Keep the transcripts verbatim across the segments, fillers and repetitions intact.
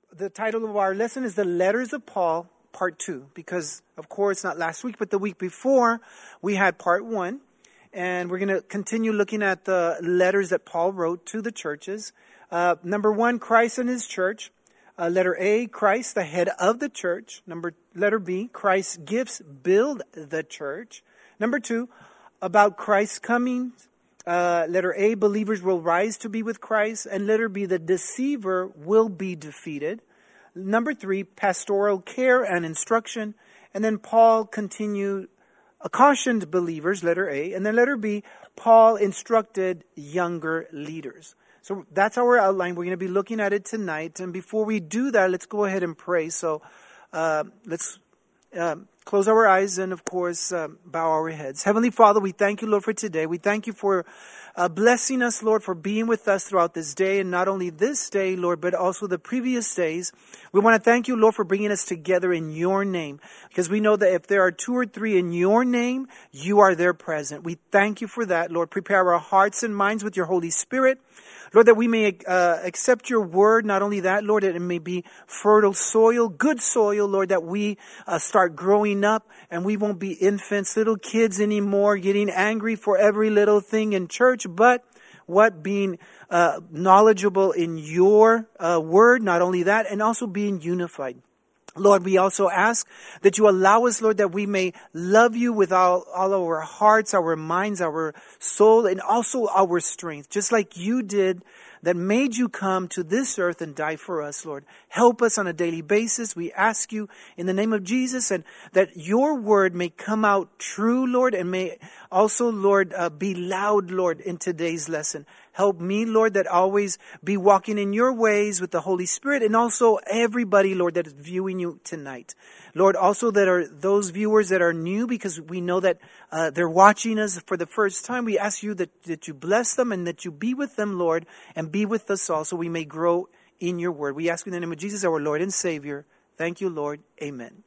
the title of our lesson is The Letters of Paul, Part two, because, of course, not last week, but the week before, we had Part one, and we're going to continue looking at the letters that Paul wrote to the churches. Uh, number one, Christ and his church. Uh, letter A, Christ, the head of the church. Number Letter B, Christ's gifts build the church. Number two, about Christ's coming. Uh, letter A, believers will rise to be with Christ. And letter B, the deceiver will be defeated. Number three, pastoral care and instruction. And then Paul continued, uh, cautioned believers, letter A. And then letter B, Paul instructed younger leaders. So that's our outline. We're going to be looking at it tonight. And before we do that, let's go ahead and pray. So uh, let's uh, close our eyes and, of course, uh, bow our heads. Heavenly Father, we thank you, Lord, for today. We thank you for uh, blessing us, Lord, for being with us throughout this day. And not only this day, Lord, but also the previous days. We want to thank you, Lord, for bringing us together in your name. Because we know that if there are two or three in your name, you are there present. We thank you for that, Lord. Prepare our hearts and minds with your Holy Spirit. Lord, that we may uh, accept your word. Not only that, Lord, that it may be fertile soil, good soil, Lord, that we uh, start growing up and we won't be infants, little kids anymore, getting angry for every little thing in church, but what being uh, knowledgeable in your uh, word, not only that, and also being unified. Lord, we also ask that you allow us, Lord, that we may love you with all, all our hearts, our minds, our soul, and also our strength, just like you did that made you come to this earth and die for us, Lord. Help us on a daily basis. We ask you in the name of Jesus, and that your word may come out true, Lord, and may also, Lord, uh, be loud, Lord, in today's lesson. Help me, Lord, that always be walking in your ways with the Holy Spirit, and also everybody, Lord, that is viewing you tonight. Lord, also that are those viewers that are new, because we know that uh, they're watching us for the first time. We ask you that, that you bless them and that you be with them, Lord, and be with us all so we may grow in your word. We ask in the name of Jesus, our Lord and Savior. Thank you, Lord. Amen.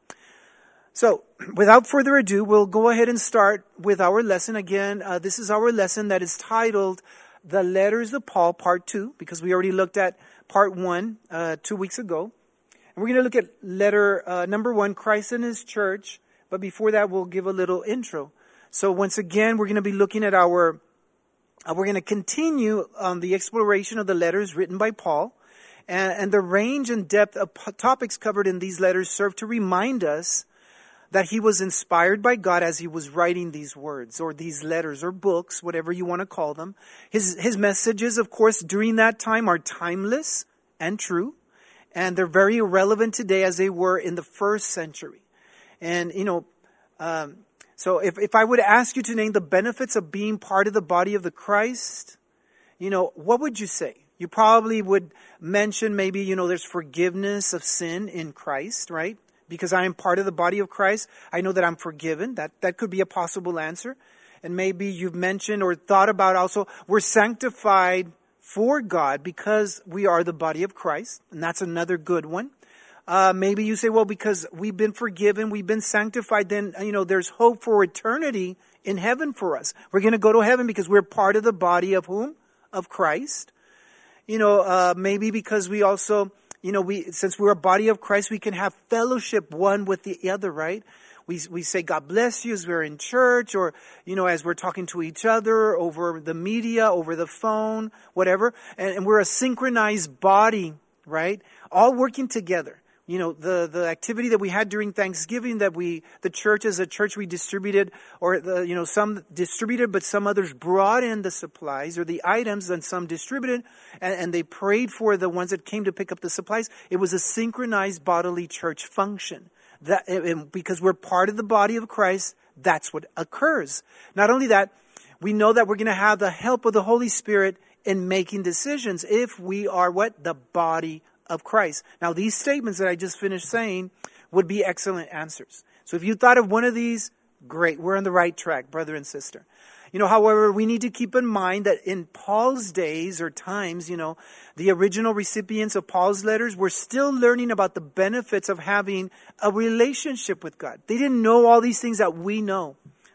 So, without further ado, we'll go ahead and start with our lesson. Again, uh, this is our lesson that is titled The Letters of Paul, Part two, because we already looked at Part one uh, two weeks ago. And we're going to look at letter uh, number one, Christ and his church. But before that, we'll give a little intro. So once again, we're going to be looking at our, uh, we're going to continue on the exploration of the letters written by Paul. And, and the range and depth of p- topics covered in these letters serve to remind us that he was inspired by God as he was writing these words or these letters or books, whatever you want to call them. His, his messages, of course, during that time are timeless and true. And they're very relevant today as they were in the first century. And, you know, um, so if, if I would ask you to name the benefits of being part of the body of the Christ, you know, what would you say? You probably would mention maybe, you know, there's forgiveness of sin in Christ, right? Because I am part of the body of Christ, I know that I'm forgiven. That, that could be a possible answer. And maybe you've mentioned or thought about also, we're sanctified for God because we are the body of Christ. And that's another good one. Uh, maybe you say, well, because we've been forgiven, we've been sanctified, then, you know, there's hope for eternity in heaven for us. We're going to go to heaven because we're part of the body of whom? Of Christ. You know, uh, maybe because we also, you know, we, since we're a body of Christ, we can have fellowship one with the other, right? We we say, God bless you as we're in church, or, you know, as we're talking to each other over the media, over the phone, whatever. And, and we're a synchronized body, right? All working together. You know, the, the activity that we had during Thanksgiving that we, the church as a church, we distributed, or, the, you know, some distributed, but some others brought in the supplies or the items, and some distributed, and, and they prayed for the ones that came to pick up the supplies. It was a synchronized bodily church function. That, because we're part of the body of Christ, that's what occurs. Not only that, we know that we're going to have the help of the Holy Spirit in making decisions if we are what? The body of Christ. Now, these statements that I just finished saying would be excellent answers. So if you thought of one of these, great. We're on the right track, brother and sister. You know, however, we need to keep in mind that in Paul's days or times, you know, the original recipients of Paul's letters were still learning about the benefits of having a relationship with God. They didn't know all these things that we know.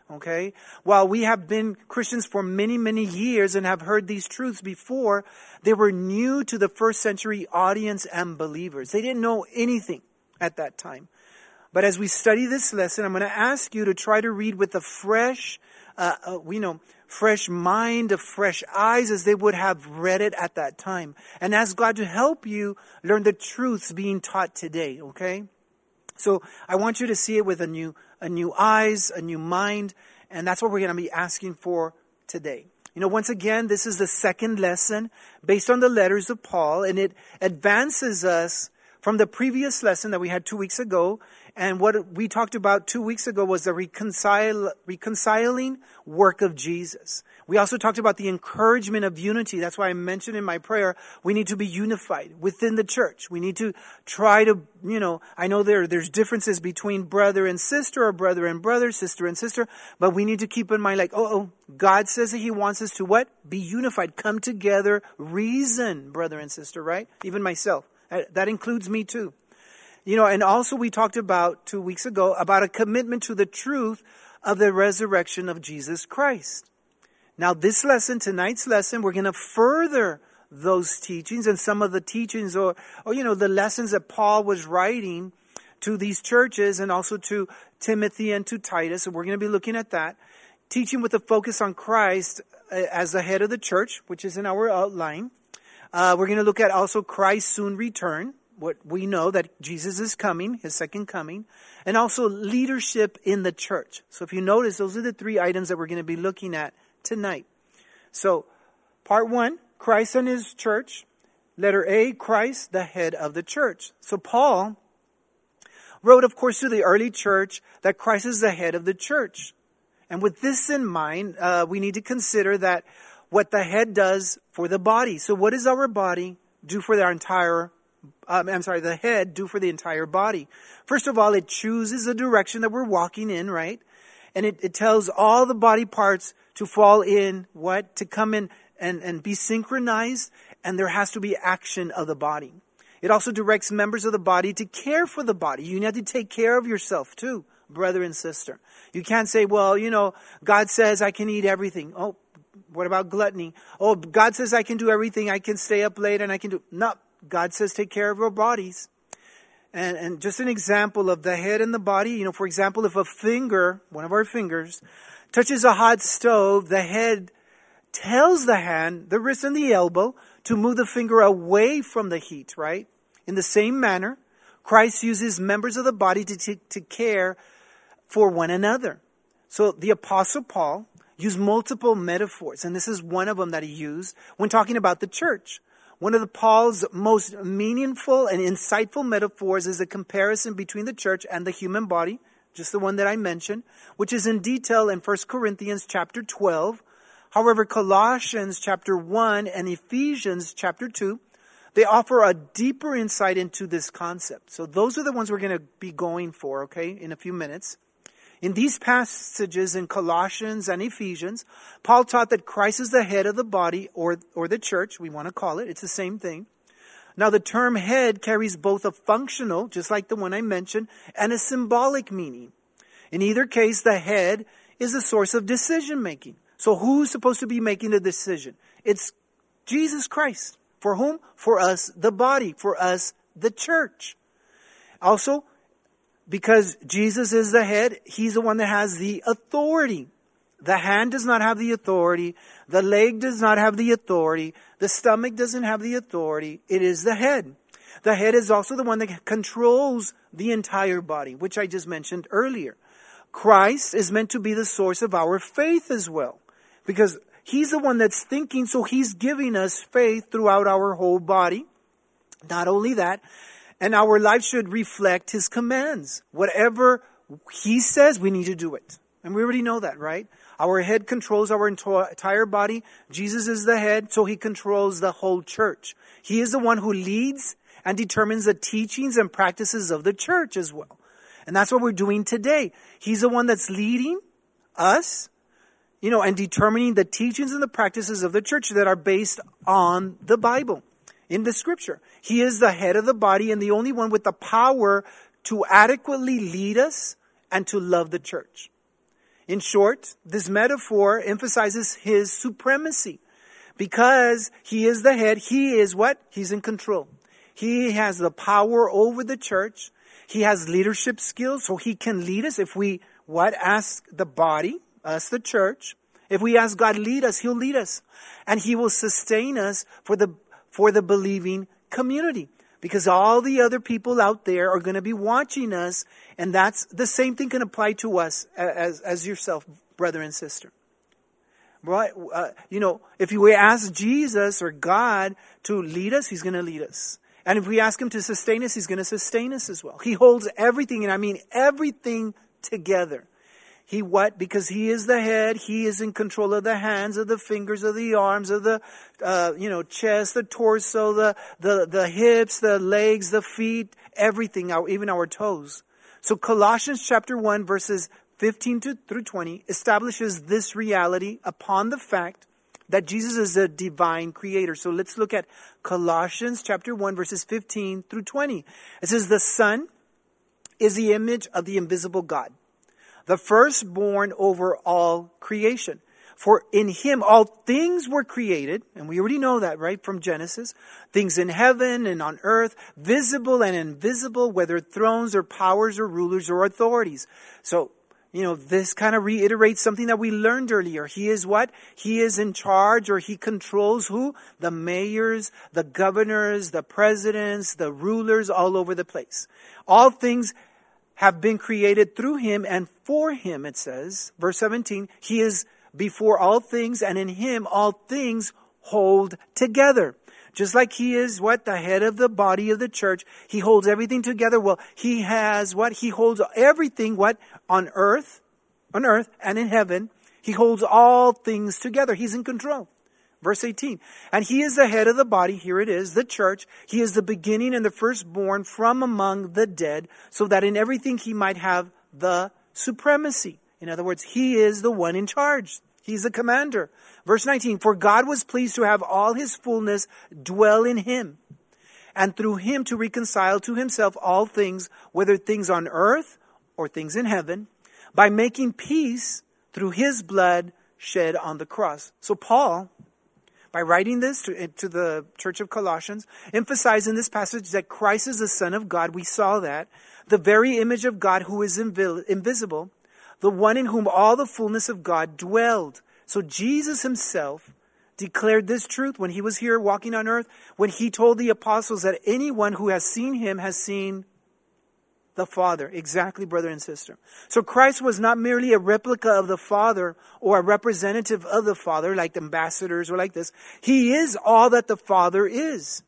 Okay? While we have been Christians for many, many years and have heard these truths before, they were new to the first century audience and believers. They didn't know anything at that time. But as we study this lesson, I'm going to ask you to try to read with a fresh, uh, uh, you know, fresh mind, of fresh eyes, as they would have read it at that time. And ask God to help you learn the truths being taught today, okay? So I want you to see it with a new, a new eyes, a new mind, and that's what we're going to be asking for today. You know, once again, this is the second lesson based on the letters of Paul, and it advances us from the previous lesson that we had two weeks ago. And what we talked about two weeks ago was the reconcile, reconciling work of Jesus. We also talked about the encouragement of unity. That's why I mentioned in my prayer, we need to be unified within the church. We need to try to, you know, I know there there's differences between brother and sister, or brother and brother, sister and sister, but we need to keep in mind, like, oh, oh, God says that He wants us to what? Be unified, come together, reason, brother and sister, right? Even myself. That includes me too. You know, and also we talked about two weeks ago about a commitment to the truth of the resurrection of Jesus Christ. Now this lesson, tonight's lesson, we're going to further those teachings and some of the teachings or, or, you know, the lessons that Paul was writing to these churches and also to Timothy and to Titus. And we're going to be looking at that. Teaching with a focus on Christ as the head of the church, which is in our outline. Uh, we're going to look at also Christ's soon return. What we know that Jesus is coming, His second coming, and also leadership in the church. So if you notice, those are the three items that we're going to be looking at tonight. So part one, Christ and His church. Letter A, Christ, the head of the church. So Paul wrote, of course, to the early church that Christ is the head of the church. And with this in mind, uh, we need to consider that what the head does for the body. So what does our body do for our entire Um, I'm sorry, the head do for the entire body? First of all, it chooses the direction that we're walking in, right? And it, it tells all the body parts to fall in, what? To come in and, and be synchronized, and there has to be action of the body. It also directs members of the body to care for the body. You need to take care of yourself too, brother and sister. You can't say, well, you know, God says I can eat everything. Oh, what about gluttony? Oh, God says I can do everything. I can stay up late and I can do... No. God says take care of our bodies. And, and just an example of the head and the body, you know, for example, if a finger, one of our fingers, touches a hot stove, the head tells the hand, the wrist and the elbow to move the finger away from the heat, right? In the same manner, Christ uses members of the body to, to, to care for one another. So the Apostle Paul used multiple metaphors, and this is one of them that he used when talking about the church. One of the Paul's most meaningful and insightful metaphors is the comparison between the church and the human body, just the one that I mentioned, which is in detail in First Corinthians chapter twelve. However, Colossians chapter one and Ephesians chapter two, they offer a deeper insight into this concept. So those are the ones we're going to be going for, okay, in a few minutes. In these passages in Colossians and Ephesians, Paul taught that Christ is the head of the body, or, or the church, we want to call it. It's the same thing. Now, the term head carries both a functional, just like the one I mentioned, and a symbolic meaning. In either case, the head is the source of decision making. So who's supposed to be making the decision? It's Jesus Christ. For whom? For us, the body. For us, the church. Also, because Jesus is the head, He's the one that has the authority. The hand does not have the authority. The leg does not have the authority. The stomach doesn't have the authority. It is the head. The head is also the one that controls the entire body, which I just mentioned earlier. Christ is meant to be the source of our faith as well, because He's the one that's thinking, so He's giving us faith throughout our whole body. Not only that, and our life should reflect His commands. Whatever He says, we need to do it. And we already know that, right? Our head controls our entire body. Jesus is the head, so He controls the whole church. He is the one who leads and determines the teachings and practices of the church as well. And that's what we're doing today. He's the one that's leading us, you know, and determining the teachings and the practices of the church that are based on the Bible. In the scripture, He is the head of the body and the only one with the power to adequately lead us and to love the church. In short, this metaphor emphasizes his supremacy. Because he is the head, he is what? He's in control. He has the power over the church. He has leadership skills, so he can lead us if we, what? Ask the body, us the church. If we ask God lead us, he'll lead us. And he will sustain us for the, for the believing community. Because all the other people out there are going to be watching us. And that's the same thing can apply to us as, as yourself, brother and sister. Right? Uh, you know, if we ask Jesus or God to lead us, he's going to lead us. And if we ask him to sustain us, he's going to sustain us as well. He holds everything, and I mean everything together. He what? Because he is the head. He is in control of the hands, of the fingers, of the arms, of the, uh, you know, chest, the torso, the, the, the hips, the legs, the feet, everything, our, even our toes. So Colossians chapter one, verses fifteen to, through twenty establishes this reality upon the fact that Jesus is a divine creator. So let's look at Colossians chapter one, verses fifteen through twenty. It says, the Son is the image of the invisible God, the firstborn over all creation. For in him all things were created, and we already know that, right, from Genesis. Things in heaven and on earth, visible and invisible, whether thrones or powers or rulers or authorities. So, you know, this kind of reiterates something that we learned earlier. He is what? He is in charge, or he controls who? The mayors, the governors, the presidents, the rulers all over the place. All things have been created through him and for him, it says. Verse seventeen, he is before all things, and in him all things hold together. Just like he is what? The head of the body of the church. He holds everything together. Well, he has what? He holds everything what? On earth, on earth and in heaven. He holds all things together. He's in control. Verse eighteen. And he is the head of the body. Here it is, the church. He is the beginning and the firstborn from among the dead, so that in everything he might have the supremacy. In other words, he is the one in charge. He's the commander. Verse nineteen, for God was pleased to have all his fullness dwell in him, and through him to reconcile to himself all things, whether things on earth or things in heaven, by making peace through his blood shed on the cross. So Paul, by writing this to, to the church of Colossians, emphasized in this passage that Christ is the Son of God. We saw that. The very image of God who is invi- invisible. The one in whom all the fullness of God dwelled. So Jesus himself declared this truth when he was here walking on earth, when he told the apostles that anyone who has seen him has seen the Father. Exactly, brother and sister. So Christ was not merely a replica of the Father or a representative of the Father, like ambassadors or like this. He is all that the Father is.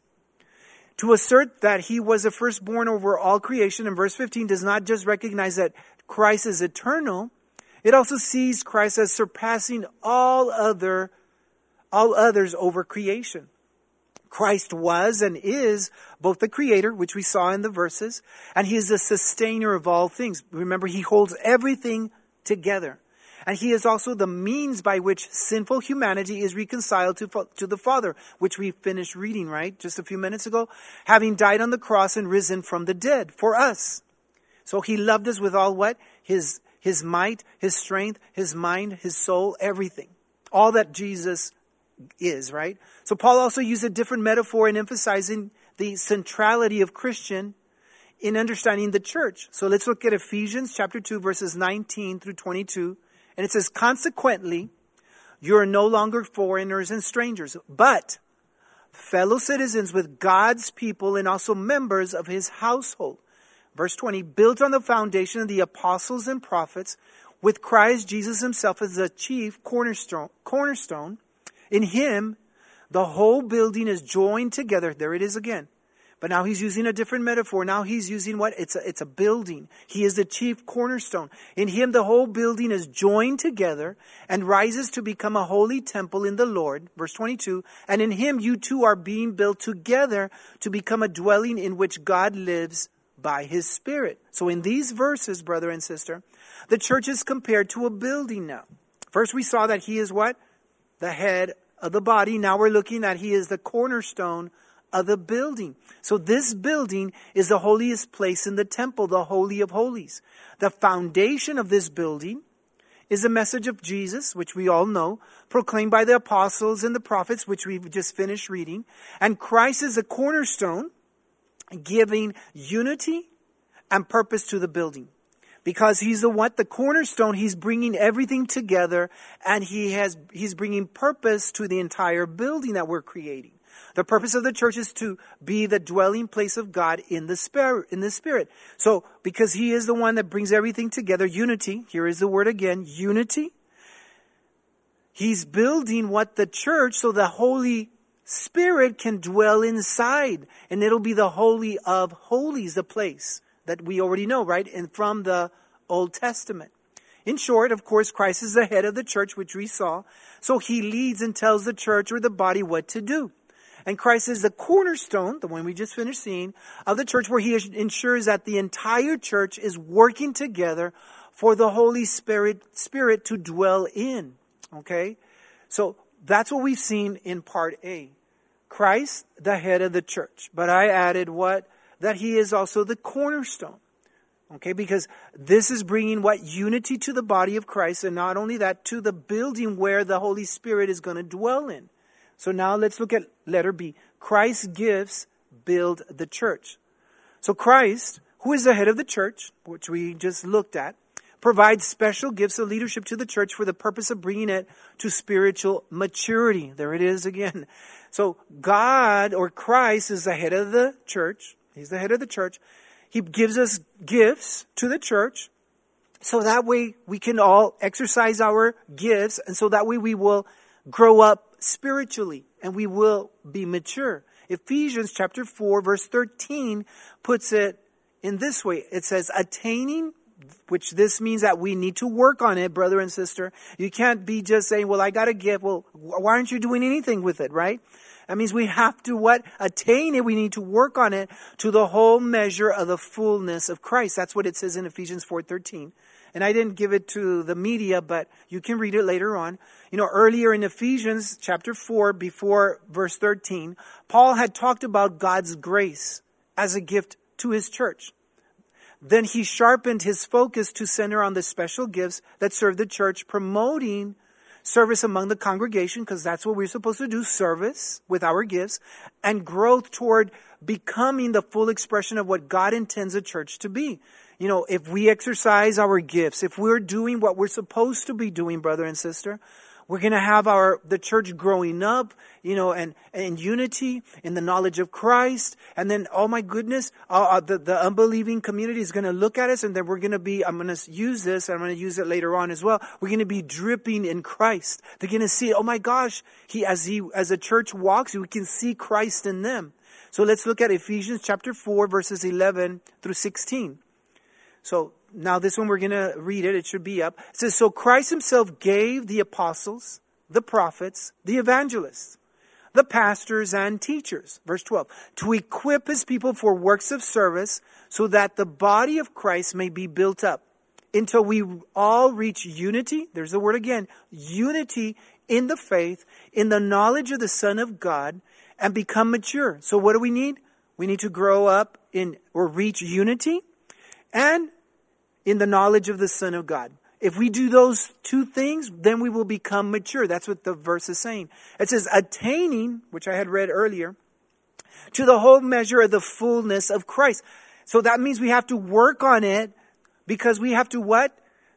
To assert that he was the firstborn over all creation in verse fifteen does not just recognize that Christ is eternal. It also sees Christ as surpassing all other, all others over creation. Christ was and is both the creator, which we saw in the verses, and he is the sustainer of all things. Remember, he holds everything together. And he is also the means by which sinful humanity is reconciled to, to the Father, which we finished reading, right, just a few minutes ago, having died on the cross and risen from the dead for us. So he loved us with all what? His, his might, his strength, his mind, his soul, everything. All that Jesus is, right? So Paul also used a different metaphor in emphasizing the centrality of Christian in understanding the church. So let's look at Ephesians chapter two, verses nineteen through twenty-two. And it says, consequently, you are no longer foreigners and strangers, but fellow citizens with God's people and also members of his household. Verse twenty, built on the foundation of the apostles and prophets, with Christ Jesus himself as the chief cornerstone. cornerstone. In him, the whole building is joined together. There it is again. But now he's using a different metaphor. Now he's using what? It's a, it's a building. He is the chief cornerstone. In him, the whole building is joined together and rises to become a holy temple in the Lord. Verse twenty-two, and in him you two are being built together to become a dwelling in which God lives by his Spirit. So in these verses, brother and sister, the church is compared to a building now. First we saw that he is what? The head of the body. Now we're looking at he is the cornerstone of the building. So this building is the holiest place in the temple, the Holy of Holies. The foundation of this building is the message of Jesus, which we all know, proclaimed by the apostles and the prophets, which we've just finished reading. And Christ is the cornerstone, giving unity and purpose to the building. Because he's the what? The cornerstone. He's bringing everything together, and he has he's bringing purpose to the entire building that we're creating. The purpose of the church is to be the dwelling place of God in the spirit, in the spirit. So, because he is the one that brings everything together, unity, here is the word again, unity. He's building what? The church, so the Holy Spirit can dwell inside. And it'll be the Holy of Holies, the place that we already know, right? And from the Old Testament. In short, of course, Christ is the head of the church, which we saw. So he leads and tells the church or the body what to do. And Christ is the cornerstone, the one we just finished seeing, of the church, where he ensures that the entire church is working together for the Holy Spirit, Spirit to dwell in. Okay? So that's what we've seen in part A. Christ, the head of the church. But I added what? That he is also the cornerstone. Okay? Because this is bringing what? Unity to the body of Christ, and not only that, to the building where the Holy Spirit is going to dwell in. So now let's look at letter B. Christ's gifts build the church. So Christ, who is the head of the church, which we just looked at, provides special gifts of leadership to the church for the purpose of bringing it to spiritual maturity. There it is again. So God, or Christ, is the head of the church. He's the head of the church. He gives us gifts to the church, so that way we can all exercise our gifts, and so that way we will grow up spiritually, and we will be mature. Ephesians chapter four, verse thirteen puts it in this way. It says, attaining, which this means that we need to work on it, brother and sister. You can't be just saying, well, I got a gift. Well, why aren't you doing anything with it, right? That means we have to what? Attain it. We need to work on it to the whole measure of the fullness of Christ. That's what it says in Ephesians four thirteen. And I didn't give it to the media, but you can read it later on. You know, earlier in Ephesians chapter four, before verse thirteen, Paul had talked about God's grace as a gift to his church. Then he sharpened his focus to center on the special gifts that serve the church, promoting service among the congregation, because that's what we're supposed to do, service with our gifts, and growth toward becoming the full expression of what God intends a church to be. You know, if we exercise our gifts, if we're doing what we're supposed to be doing, brother and sister, we're going to have our the church growing up, you know, and in unity, in the knowledge of Christ. And then, oh my goodness, uh, the, the unbelieving community is going to look at us, and then we're going to be, I'm going to use this, I'm going to use it later on as well. We're going to be dripping in Christ. They're going to see, oh my gosh, he as he as a church walks, we can see Christ in them. So let's look at Ephesians chapter four, verses eleven through sixteen. So now this one we're going to read it. It should be up. It says, so Christ himself gave the apostles, the prophets, the evangelists, the pastors and teachers, verse twelve, to equip his people for works of service, so that the body of Christ may be built up until we all reach unity. There's the word again, unity in the faith, in the knowledge of the Son of God, and become mature. So what do we need? We need to grow up in or reach unity and in the knowledge of the Son of God. If we do those two things, then we will become mature. That's what the verse is saying. It says, attaining, which I had read earlier, to the whole measure of the fullness of Christ. So that means we have to work on it, because we have to what?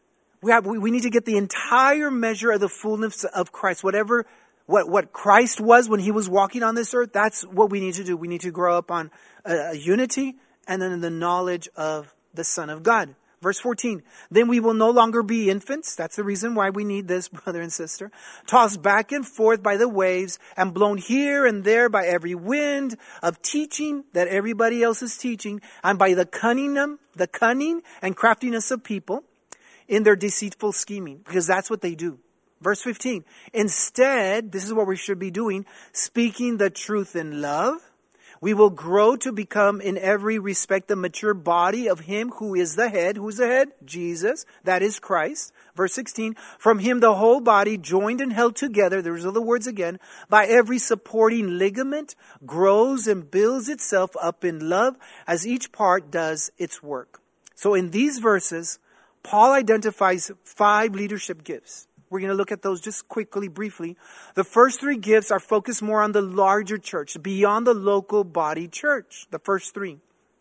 We have, we, we need to get the entire measure of the fullness of Christ. Whatever, what, what Christ was when he was walking on this earth, that's what we need to do. We need to grow up on uh, unity, and then in the knowledge of the Son of God. Verse fourteen, then we will no longer be infants. That's the reason why we need this, brother and sister. Tossed back and forth by the waves and blown here and there by every wind of teaching that everybody else is teaching, and by the cunning, the cunning and craftiness of people in their deceitful scheming, because that's what they do. Verse fifteen, instead, this is what we should be doing, speaking the truth in love, we will grow to become in every respect the mature body of him who is the head. Who's the head? Jesus. That is Christ. Verse sixteen, from him the whole body joined and held together, there's other words again, by every supporting ligament grows and builds itself up in love as each part does its work. So in these verses, Paul identifies five leadership gifts. We're going to look at those just quickly, briefly. The first three gifts are focused more on the larger church, beyond the local body church. The first three,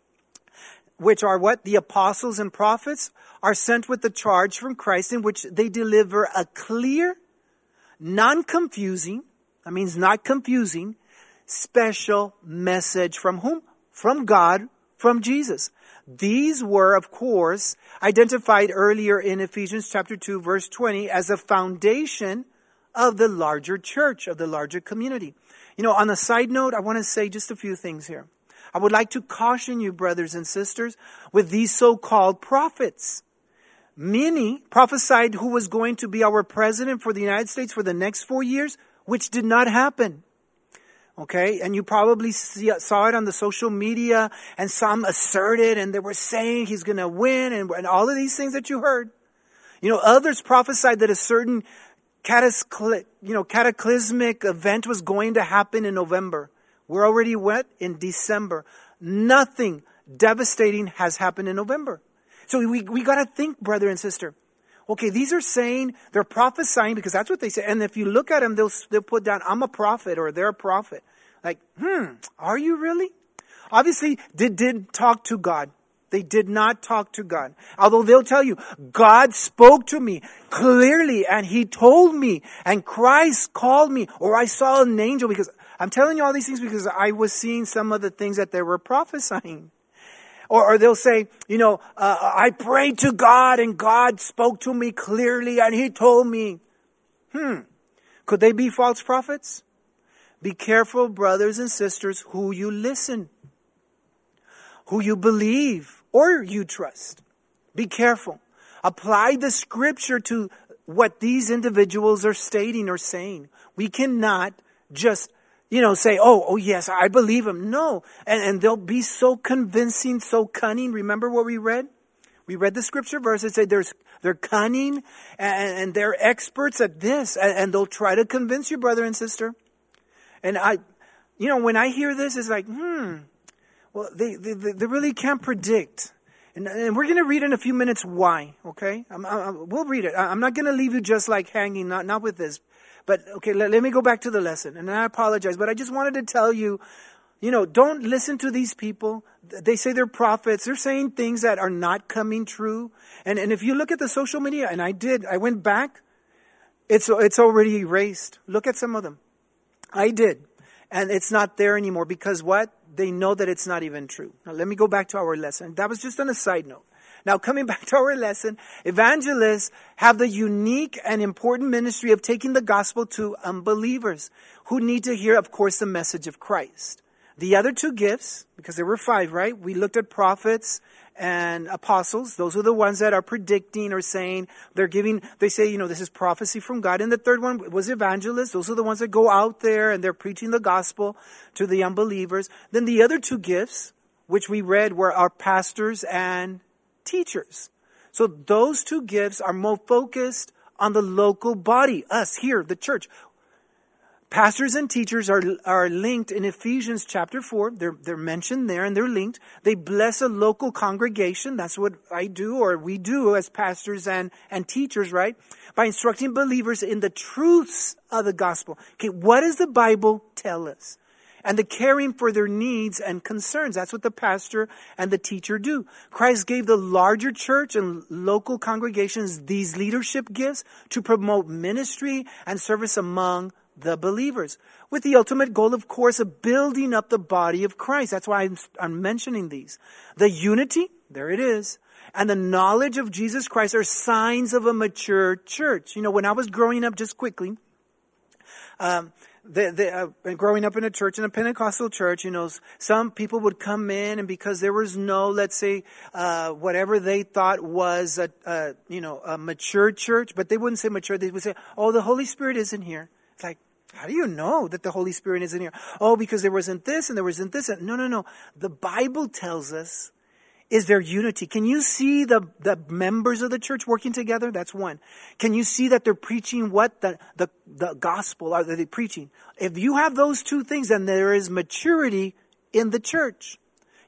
which are what? The apostles and prophets are sent with the charge from Christ in which they deliver a clear, non-confusing, that means not confusing, special message from whom? From God, from Jesus. These were, of course, identified earlier in Ephesians chapter two, verse twenty, as a foundation of the larger church, of the larger community. You know, on a side note, I want to say just a few things here. I would like to caution you, brothers and sisters, with these so-called prophets. Many prophesied who was going to be our president for the United States for the next four years, which did not happen. Okay, and you probably see, saw it on the social media, and some asserted, and they were saying he's going to win, and, and all of these things that you heard. You know, others prophesied that a certain catacly- you know, cataclysmic event was going to happen in November. We're already what? In December. Nothing devastating has happened in November. So we we got to think, brother and sister. Okay, these are saying, they're prophesying because that's what they say. And if you look at them, they'll, they'll put down, I'm a prophet or they're a prophet. Like, hmm, are you really? Obviously, they did talk to God. They did not talk to God. Although they'll tell you, God spoke to me clearly and He told me and Christ called me or I saw an angel, because I'm telling you all these things because I was seeing some of the things that they were prophesying. Or, or they'll say, you know, uh, I prayed to God and God spoke to me clearly and He told me. Hmm. Could they be false prophets? Be careful, brothers and sisters, who you listen, who you believe or you trust. Be careful. Apply the scripture to what these individuals are stating or saying. We cannot just You know, say, oh, oh yes, I believe him. No. And, and they'll be so convincing, so cunning. Remember what we read? We read the scripture verse that said there's, they're cunning and, and they're experts at this. And, and they'll try to convince you, brother and sister. And I, you know, when I hear this, it's like, hmm, well, they, they, they really can't predict. And, and we're going to read in a few minutes why, okay? I'm, I'm, we'll read it. I'm not going to leave you just like hanging, not, not with this. But, okay, let, let me go back to the lesson. And I apologize, but I just wanted to tell you, you know, don't listen to these people. They say they're prophets. They're saying things that are not coming true. And and if you look at the social media, and I did, I went back, it's it's already erased. Look at some of them. I did. And it's not there anymore because what? They know that it's not even true. Now, let me go back to our lesson. That was just on a side note. Now, coming back to our lesson, evangelists have the unique and important ministry of taking the gospel to unbelievers who need to hear, of course, the message of Christ. The other two gifts, because there were five, right? We looked at prophets and apostles. Those are the ones that are predicting or saying, they're giving, they say, you know, this is prophecy from God. And the third one was evangelists. Those are the ones that go out there and they're preaching the gospel to the unbelievers. Then the other two gifts, which we read, were our pastors and teachers. So those two gifts are more focused on the local body, us here, the church. Pastors and teachers are are linked in Ephesians chapter four. They're they're mentioned there and they're linked. They bless a local congregation. That's what I do or we do as pastors and, and teachers, right? By instructing believers in the truths of the gospel. Okay, what does the Bible tell us? And the caring for their needs and concerns. That's what the pastor and the teacher do. Christ gave the larger church and local congregations these leadership gifts to promote ministry and service among the believers. With the ultimate goal, of course, of building up the body of Christ. That's why I'm, I'm mentioning these. The unity, there it is, and the knowledge of Jesus Christ are signs of a mature church. You know, when I was growing up, just quickly, um, The, the, uh, growing up in a church, in a Pentecostal church, you know, some people would come in and because there was no, let's say, uh, whatever they thought was a, a, you know, a mature church, but they wouldn't say mature. They would say, oh, the Holy Spirit isn't here. It's like, how do you know that the Holy Spirit isn't here? Oh, because there wasn't this and there wasn't this. No, no, no. The Bible tells us, is there unity? Can you see the, the members of the church working together? That's one. Can you see that they're preaching what? The, the, the gospel. Are they preaching? If you have those two things, then there is maturity in the church.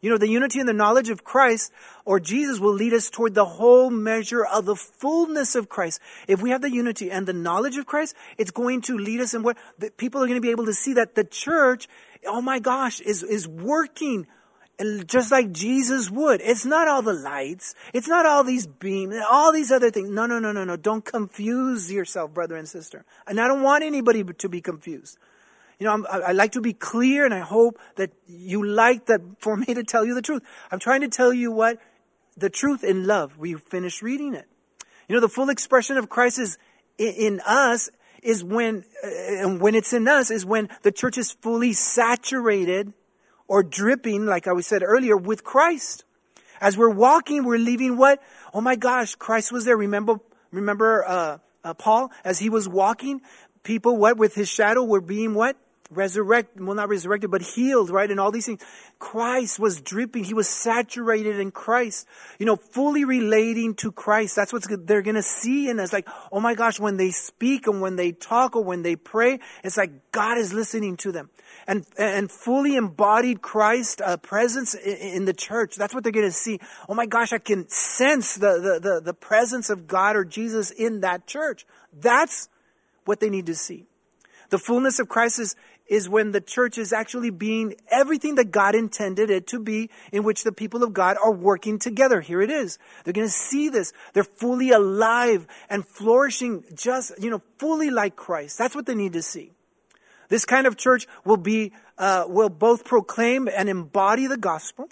You know, the unity and the knowledge of Christ or Jesus will lead us toward the whole measure of the fullness of Christ. If we have the unity and the knowledge of Christ, it's going to lead us in what the people are going to be able to see that the church, oh my gosh, is, is working just like Jesus would. It's not all the lights. It's not all these beams, all these other things. No, no, no, no, no. Don't confuse yourself, brother and sister. And I don't want anybody to be confused. You know, I'm, I like to be clear, and I hope that you like that for me to tell you the truth. I'm trying to tell you what the truth in love. We finished reading it. You know, the full expression of Christ is in, in us is when, uh, and when it's in us is when the church is fully saturated or dripping, like I said earlier, with Christ. As we're walking, we're leaving what? Oh my gosh, Christ was there. Remember, remember uh, uh, Paul as he was walking. People, what, with his shadow were being what? Resurrected, well not resurrected, but healed, right? And all these things. Christ was dripping. He was saturated in Christ. You know, fully relating to Christ. That's what they're going to see in us. Like, oh my gosh, when they speak and when they talk or when they pray, it's like God is listening to them. And and fully embodied Christ uh, presence in, in the church. That's what they're going to see. Oh my gosh, I can sense the, the, the, the presence of God or Jesus in that church. That's what they need to see. The fullness of Christ is, is when the church is actually being everything that God intended it to be, in which the people of God are working together. Here it is. They're going to see this. They're fully alive and flourishing just, you know, fully like Christ. That's what they need to see. This kind of church will be, uh, will both proclaim and embody the gospel.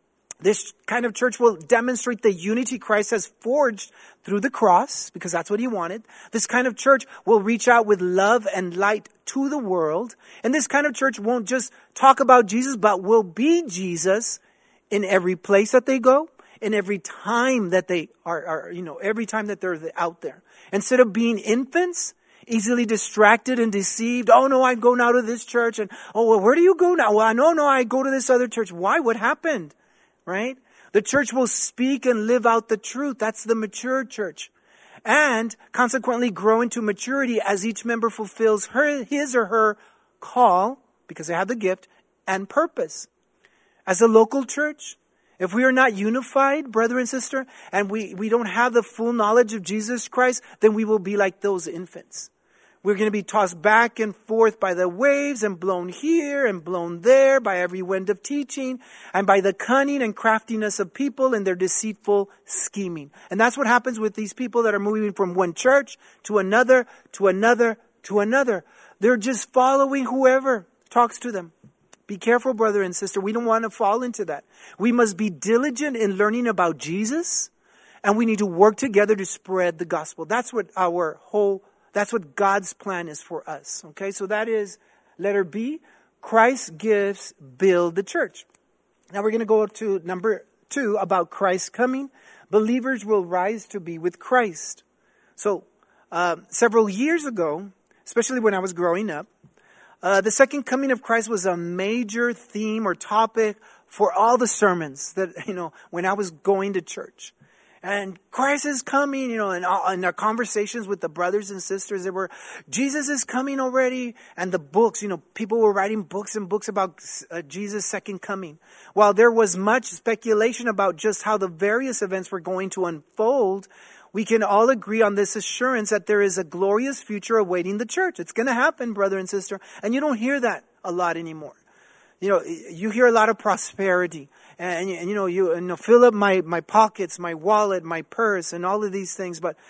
This kind of church will demonstrate the unity Christ has forged through the cross, because that's what he wanted. This kind of church will reach out with love and light to the world. And this kind of church won't just talk about Jesus, but will be Jesus in every place that they go, in every time that they are, are you know, every time that they're out there. Instead of being infants, easily distracted and deceived. Oh no, I go now to this church. And oh, well, where do you go now? Well, no, no, I go to this other church. Why? What happened? Right? The church will speak and live out the truth. That's the mature church. And consequently grow into maturity as each member fulfills her, his or her call, because they have the gift, and purpose. As a local church, if we are not unified, brother and sister, and we, we don't have the full knowledge of Jesus Christ, then we will be like those infants. We're going to be tossed back and forth by the waves and blown here and blown there by every wind of teaching and by the cunning and craftiness of people and their deceitful scheming. And that's what happens with these people that are moving from one church to another, to another, to another. They're just following whoever talks to them. Be careful, brother and sister. We don't want to fall into that. We must be diligent in learning about Jesus, and we need to work together to spread the gospel. That's what our whole That's what God's plan is for us. Okay, so that is letter B. Christ's gifts build the church. Now we're going to go to number two about Christ's coming. Believers will rise to be with Christ. So uh, several years ago, especially when I was growing up, uh, the second coming of Christ was a major theme or topic for all the sermons that, you know, when I was going to church. And Christ is coming, you know, and in our conversations with the brothers and sisters, there were, Jesus is coming already. And the books, you know, people were writing books and books about uh, Jesus' second coming. While there was much speculation about just how the various events were going to unfold, we can all agree on this assurance that there is a glorious future awaiting the church. It's going to happen, brother and sister. And you don't hear that a lot anymore. You know, you hear a lot of prosperity. And, and you know, you, you know, fill up my, my pockets, my wallet, my purse, and all of these things. But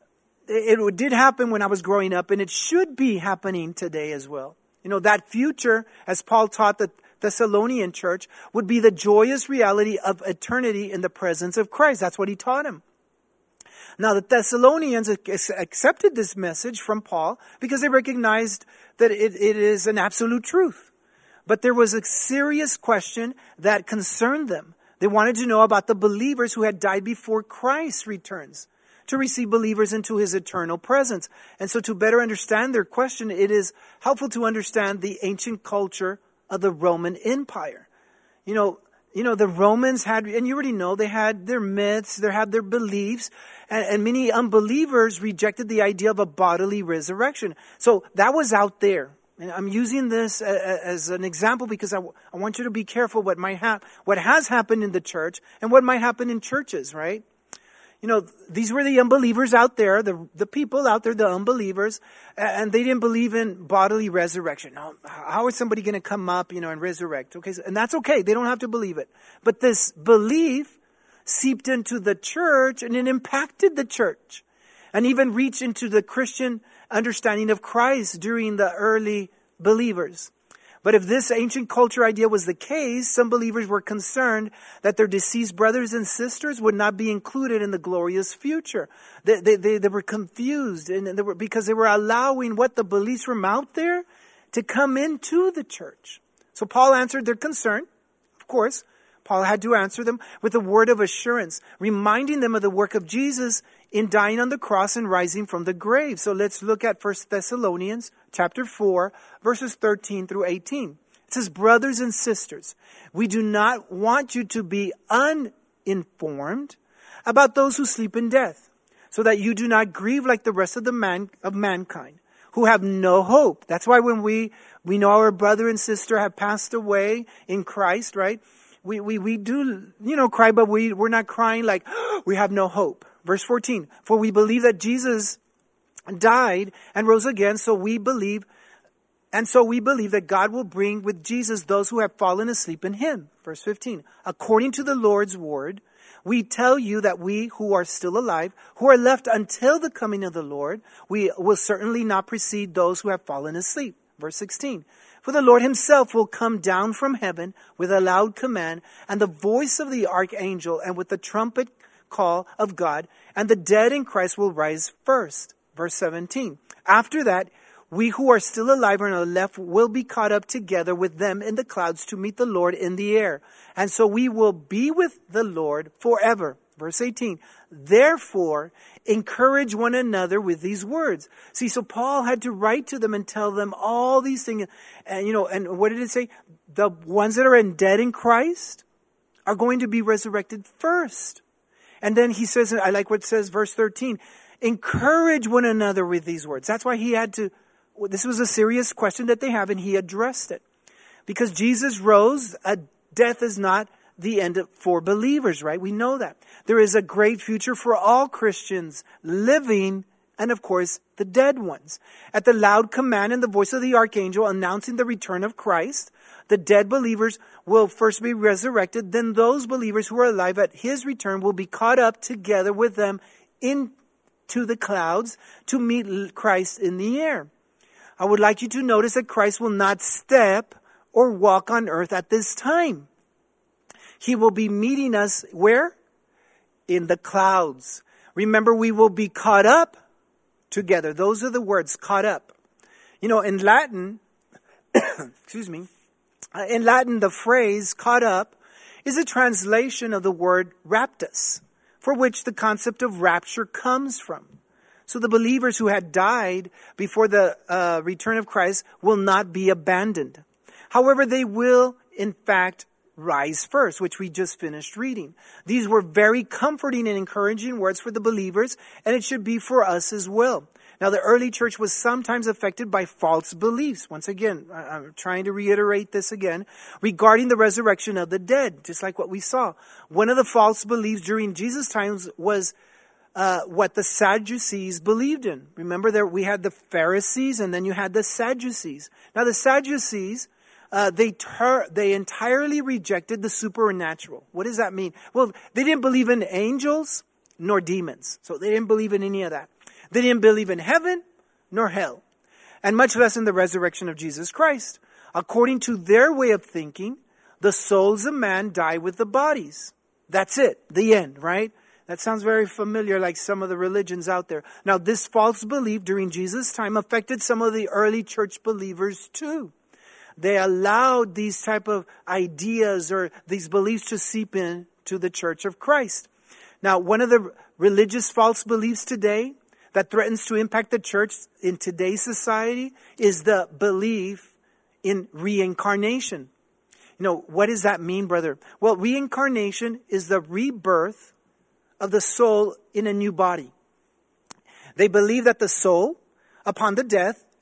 it, it did happen when I was growing up, and it should be happening today as well. You know, that future, as Paul taught the Thessalonian church, would be the joyous reality of eternity in the presence of Christ. That's what he taught him. Now, the Thessalonians accepted this message from Paul because they recognized that it, it is an absolute truth. But there was a serious question that concerned them. They wanted to know about the believers who had died before Christ returns to receive believers into his eternal presence. And so to better understand their question, it is helpful to understand the ancient culture of the Roman Empire. You know, you know, the Romans had, and you already know, they had their myths, they had their beliefs, and, and many unbelievers rejected the idea of a bodily resurrection. So that was out there. And I'm using this as an example because I, I want you to be careful what might hap- what has happened in the church and what might happen in churches, right? You know, these were the unbelievers out there, the the people out there, the unbelievers, and they didn't believe in bodily resurrection. Now, how is somebody going to come up, you know, and resurrect? Okay, and that's okay. They don't have to believe it. But this belief seeped into the church and it impacted the church and even reached into the Christian understanding of Christ during the early believers. But if this ancient culture idea was the case, some believers were concerned that their deceased brothers and sisters would not be included in the glorious future. They, they, they, they were confused and they were, because they were allowing what the beliefs from out there to come into the church. So Paul answered their concern, of course. Paul had to answer them with a word of assurance, reminding them of the work of Jesus in dying on the cross and rising from the grave. So let's look at First Thessalonians chapter four, verses thirteen through eighteen. It says, brothers and sisters, we do not want you to be uninformed about those who sleep in death, so that you do not grieve like the rest of the man of mankind, who have no hope. That's why when we, we know our brother and sister have passed away in Christ, right? We, we, we do, you know, cry, but we, we're not crying like, oh, we have no hope. Verse fourteen, for we believe that Jesus died and rose again, so we believe, and so we believe that God will bring with Jesus those who have fallen asleep in him. Verse fifteen, according to the Lord's word, we tell you that we who are still alive, who are left until the coming of the Lord, we will certainly not precede those who have fallen asleep. Verse sixteen, for the Lord himself will come down from heaven with a loud command and the voice of the archangel and with the trumpet call of God, and the dead in Christ will rise first. Verse seventeen, after that, we who are still alive and are left will be caught up together with them in the clouds to meet the Lord in the air. And so we will be with the Lord forever. Verse eighteen, therefore, encourage one another with these words. See, so Paul had to write to them and tell them all these things. And, you know, and what did it say? The ones that are in dead in Christ are going to be resurrected first. And then he says, I like what it says, verse thirteen, encourage one another with these words. That's why he had to, this was a serious question that they have, and he addressed it. Because Jesus rose, uh, death is not the end for believers, right? We know that. There is a great future for all Christians living, and of course, the dead ones. At the loud command and the voice of the archangel announcing the return of Christ, the dead believers will first be resurrected. Then those believers who are alive at his return will be caught up together with them into the clouds to meet Christ in the air. I would like you to notice that Christ will not step or walk on earth at this time. He will be meeting us where? In the clouds. Remember, we will be caught up together. Those are the words, caught up. You know, in Latin, excuse me, in Latin, the phrase caught up is a translation of the word raptus, for which the concept of rapture comes from. So the believers who had died before the uh, return of Christ will not be abandoned. However, they will, in fact, rise first, which we just finished reading. These were very comforting and encouraging words for the believers, and it should be for us as well. Now, the early church was sometimes affected by false beliefs. Once again, I'm trying to reiterate this again, regarding the resurrection of the dead, just like what we saw. One of the false beliefs during Jesus' times was uh, what the Sadducees believed in. Remember that we had the Pharisees and then you had the Sadducees. Now, the Sadducees, Uh, they ter- they entirely rejected the supernatural. What does that mean? Well, they didn't believe in angels nor demons. So they didn't believe in any of that. They didn't believe in heaven nor hell. And much less in the resurrection of Jesus Christ. According to their way of thinking, the souls of man die with the bodies. That's it. The end, right? That sounds very familiar, like some of the religions out there. Now, this false belief during Jesus' time affected some of the early church believers too. They allowed these type of ideas or these beliefs to seep in to the Church of Christ. Now, one of the religious false beliefs today that threatens to impact the church in today's society is the belief in reincarnation. You know, what does that mean, brother? Well, reincarnation is the rebirth of the soul in a new body. They believe that the soul, upon the death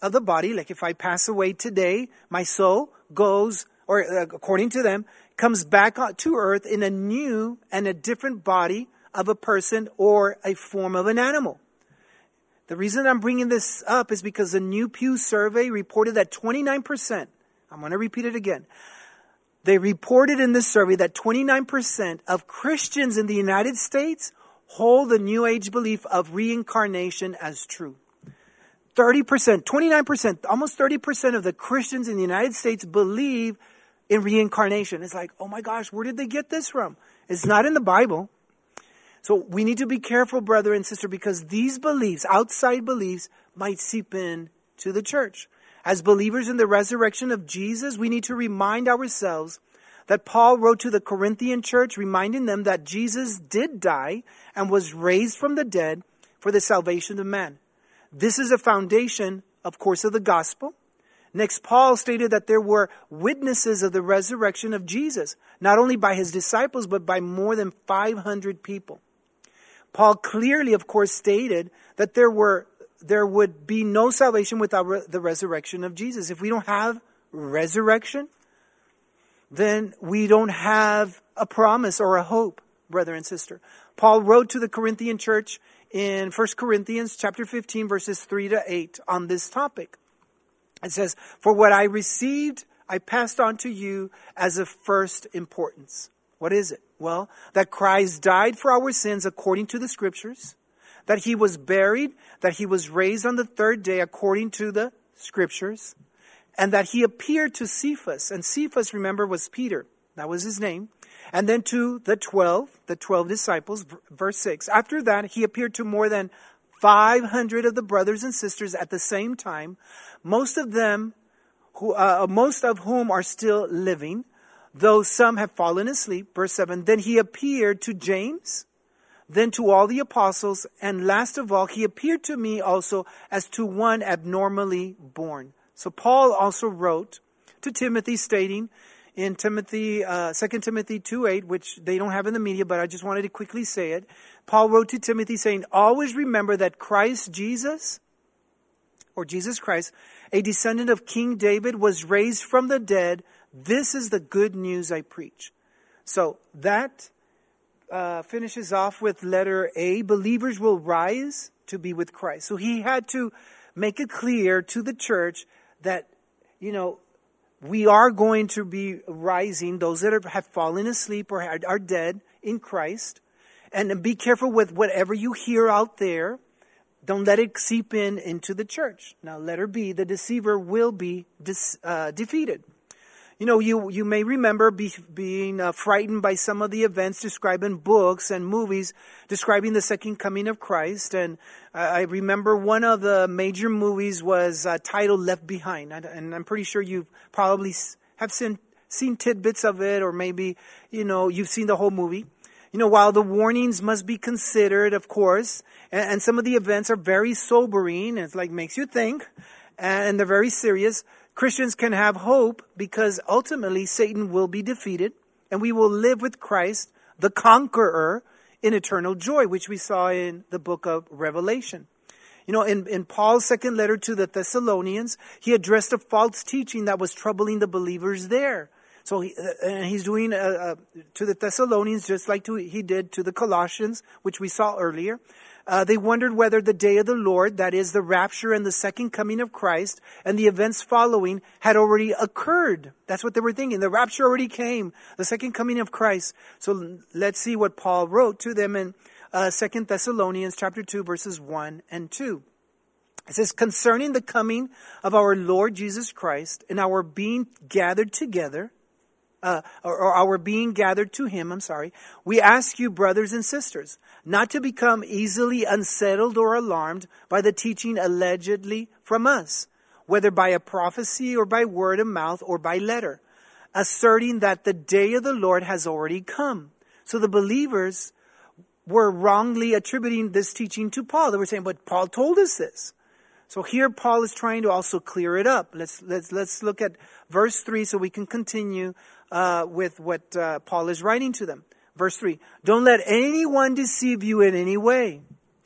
of the body. Like if I pass away today, my soul goes, or uh, according to them, comes back to earth in a new and a different body of a person or a form of an animal. The reason I'm bringing this up is because the new Pew survey reported that twenty-nine percent, I'm going to repeat it again. They reported in this survey that twenty-nine percent of Christians in the United States hold the New Age belief of reincarnation as true. thirty percent, twenty-nine percent, almost thirty percent of the Christians in the United States believe in reincarnation. It's like, oh my gosh, where did they get this from? It's not in the Bible. So we need to be careful, brother and sister, because these beliefs, outside beliefs, might seep in to the church. As believers in the resurrection of Jesus, we need to remind ourselves that Paul wrote to the Corinthian church, reminding them that Jesus did die and was raised from the dead for the salvation of man. This is a foundation, of course, of the gospel. Next, Paul stated that there were witnesses of the resurrection of Jesus, not only by his disciples, but by more than five hundred people. Paul clearly, of course, stated that there were there would be no salvation without re- the resurrection of Jesus. If we don't have resurrection, then we don't have a promise or a hope, brother and sister. Paul wrote to the Corinthian church in First Corinthians chapter fifteen, verses three to eight on this topic. It says, "For what I received, I passed on to you as of first importance." What is it? Well, that Christ died for our sins according to the Scriptures, that he was buried, that he was raised on the third day according to the Scriptures, and that he appeared to Cephas. And Cephas, remember, was Peter. That was his name. And then to the twelve, the twelve disciples, verse six. After that, he appeared to more than five hundred of the brothers and sisters at the same time, most of them, who, uh, most of whom are still living, though some have fallen asleep. Verse seven, then he appeared to James, then to all the apostles, and last of all, he appeared to me also as to one abnormally born. So Paul also wrote to Timothy, stating in Timothy, uh, Second Timothy two eight, which they don't have in the media, but I just wanted to quickly say it. Paul wrote to Timothy saying, always remember that Christ Jesus, or Jesus Christ, a descendant of King David, was raised from the dead. This is the good news I preach. So that uh, finishes off with letter A. Believers will rise to be with Christ. So he had to make it clear to the church that, you know, we are going to be rising, those that are, have fallen asleep or are dead in Christ. And be careful with whatever you hear out there. Don't let it seep in into the church. Now, letter B, the deceiver will be dis, uh, defeated. You know, you, you may remember be, being uh, frightened by some of the events described in books and movies describing the second coming of Christ. And uh, I remember one of the major movies was uh, titled Left Behind. And I'm pretty sure you probably have seen, seen tidbits of it, or maybe, you know, you've seen the whole movie. You know, while the warnings must be considered, of course, and, and some of the events are very sobering, it's like makes you think, and they're very serious, Christians can have hope because ultimately Satan will be defeated and we will live with Christ, the conqueror, in eternal joy, which we saw in the book of Revelation. You know, in, in Paul's second letter to the Thessalonians, he addressed a false teaching that was troubling the believers there. So he, uh, and he's doing uh, uh, to the Thessalonians just like to, he did to the Colossians, which we saw earlier. Uh, they wondered whether the day of the Lord, that is the rapture and the second coming of Christ, and the events following had already occurred. That's what they were thinking. The rapture already came, the second coming of Christ. So let's see what Paul wrote to them in uh, Second Thessalonians chapter two, verses one and two. It says, concerning the coming of our Lord Jesus Christ and our being gathered together, Uh, or, or our being gathered to him, I'm sorry, we ask you, brothers and sisters, not to become easily unsettled or alarmed by the teaching allegedly from us, whether by a prophecy or by word of mouth or by letter, asserting that the day of the Lord has already come. So the believers were wrongly attributing this teaching to Paul. They were saying, but Paul told us this. So here Paul is trying to also clear it up. Let's let's let's look at verse three so we can continue uh, with what uh, Paul is writing to them. Verse three, don't let anyone deceive you in any way.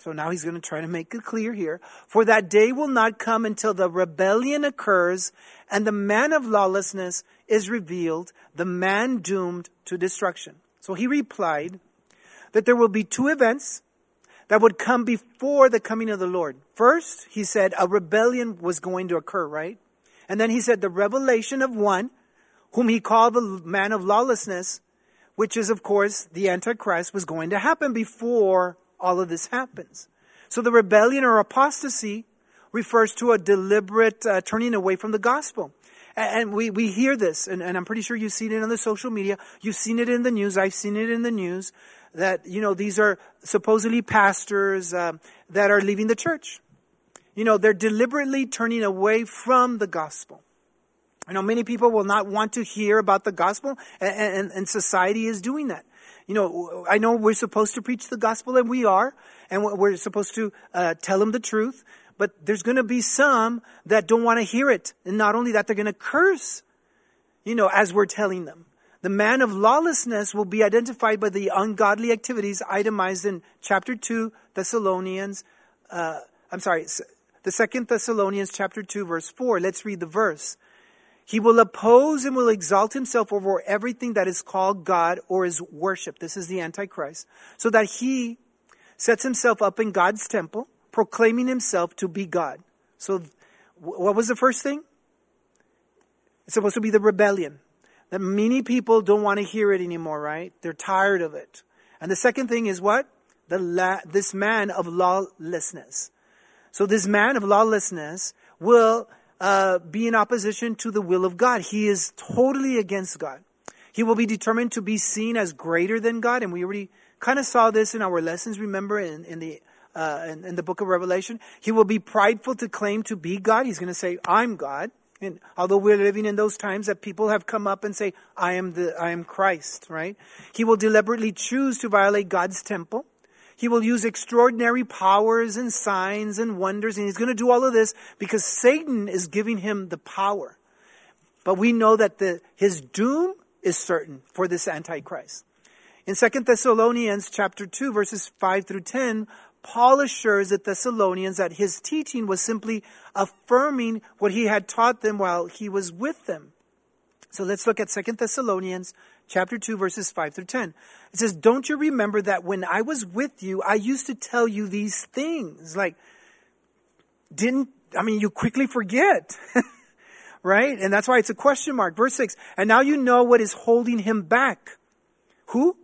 So now he's going to try to make it clear here. For that day will not come until the rebellion occurs and the man of lawlessness is revealed, the man doomed to destruction. So he replied that there will be two events that would come before the coming of the Lord. First, he said a rebellion was going to occur, right? And then he said the revelation of one whom he called the man of lawlessness, which is, of course, the Antichrist, was going to happen before all of this happens. So the rebellion or apostasy refers to a deliberate uh, turning away from the gospel. And, and we, we hear this, and, and I'm pretty sure you've seen it on the social media. You've seen it in the news. I've seen it in the news that, you know, these are supposedly pastors um, that are leaving the church. You know, they're deliberately turning away from the gospel. You know, many people will not want to hear about the gospel, and, and, and society is doing that. You know, I know we're supposed to preach the gospel, and we are, and we're supposed to uh, tell them the truth, but there's going to be some that don't want to hear it. And not only that, they're going to curse, you know, as we're telling them. The man of lawlessness will be identified by the ungodly activities itemized in chapter two, Thessalonians, uh, I'm sorry, the second Thessalonians chapter two, verse four. Let's read the verse. He will oppose and will exalt himself over everything that is called God or is worship. This is the Antichrist. So that he sets himself up in God's temple, proclaiming himself to be God. So what was the first thing? It's supposed to be the rebellion. That many people don't want to hear it anymore, right? They're tired of it. And the second thing is what? The la- this man of lawlessness. So this man of lawlessness will Uh, be in opposition to the will of God. He is totally against God. He will be determined to be seen as greater than God. And we already kind of saw this in our lessons, remember, in, in the uh, in, in the book of Revelation. He will be prideful to claim to be God. He's going to say, I'm God. And although we're living in those times that people have come up and say, I am the I am Christ, right? He will deliberately choose to violate God's temple. He will use extraordinary powers and signs and wonders. And he's going to do all of this because Satan is giving him the power. But we know that the, his doom is certain for this Antichrist. In Second Thessalonians chapter two, verses five through ten, Paul assures the Thessalonians that his teaching was simply affirming what he had taught them while he was with them. So let's look at Second Thessalonians chapter two, verses five through ten. It says, don't you remember that when I was with you, I used to tell you these things? Like, didn't, I mean, you quickly forget, right? And that's why it's a question mark. Verse six, and now you know what is holding him back. Who?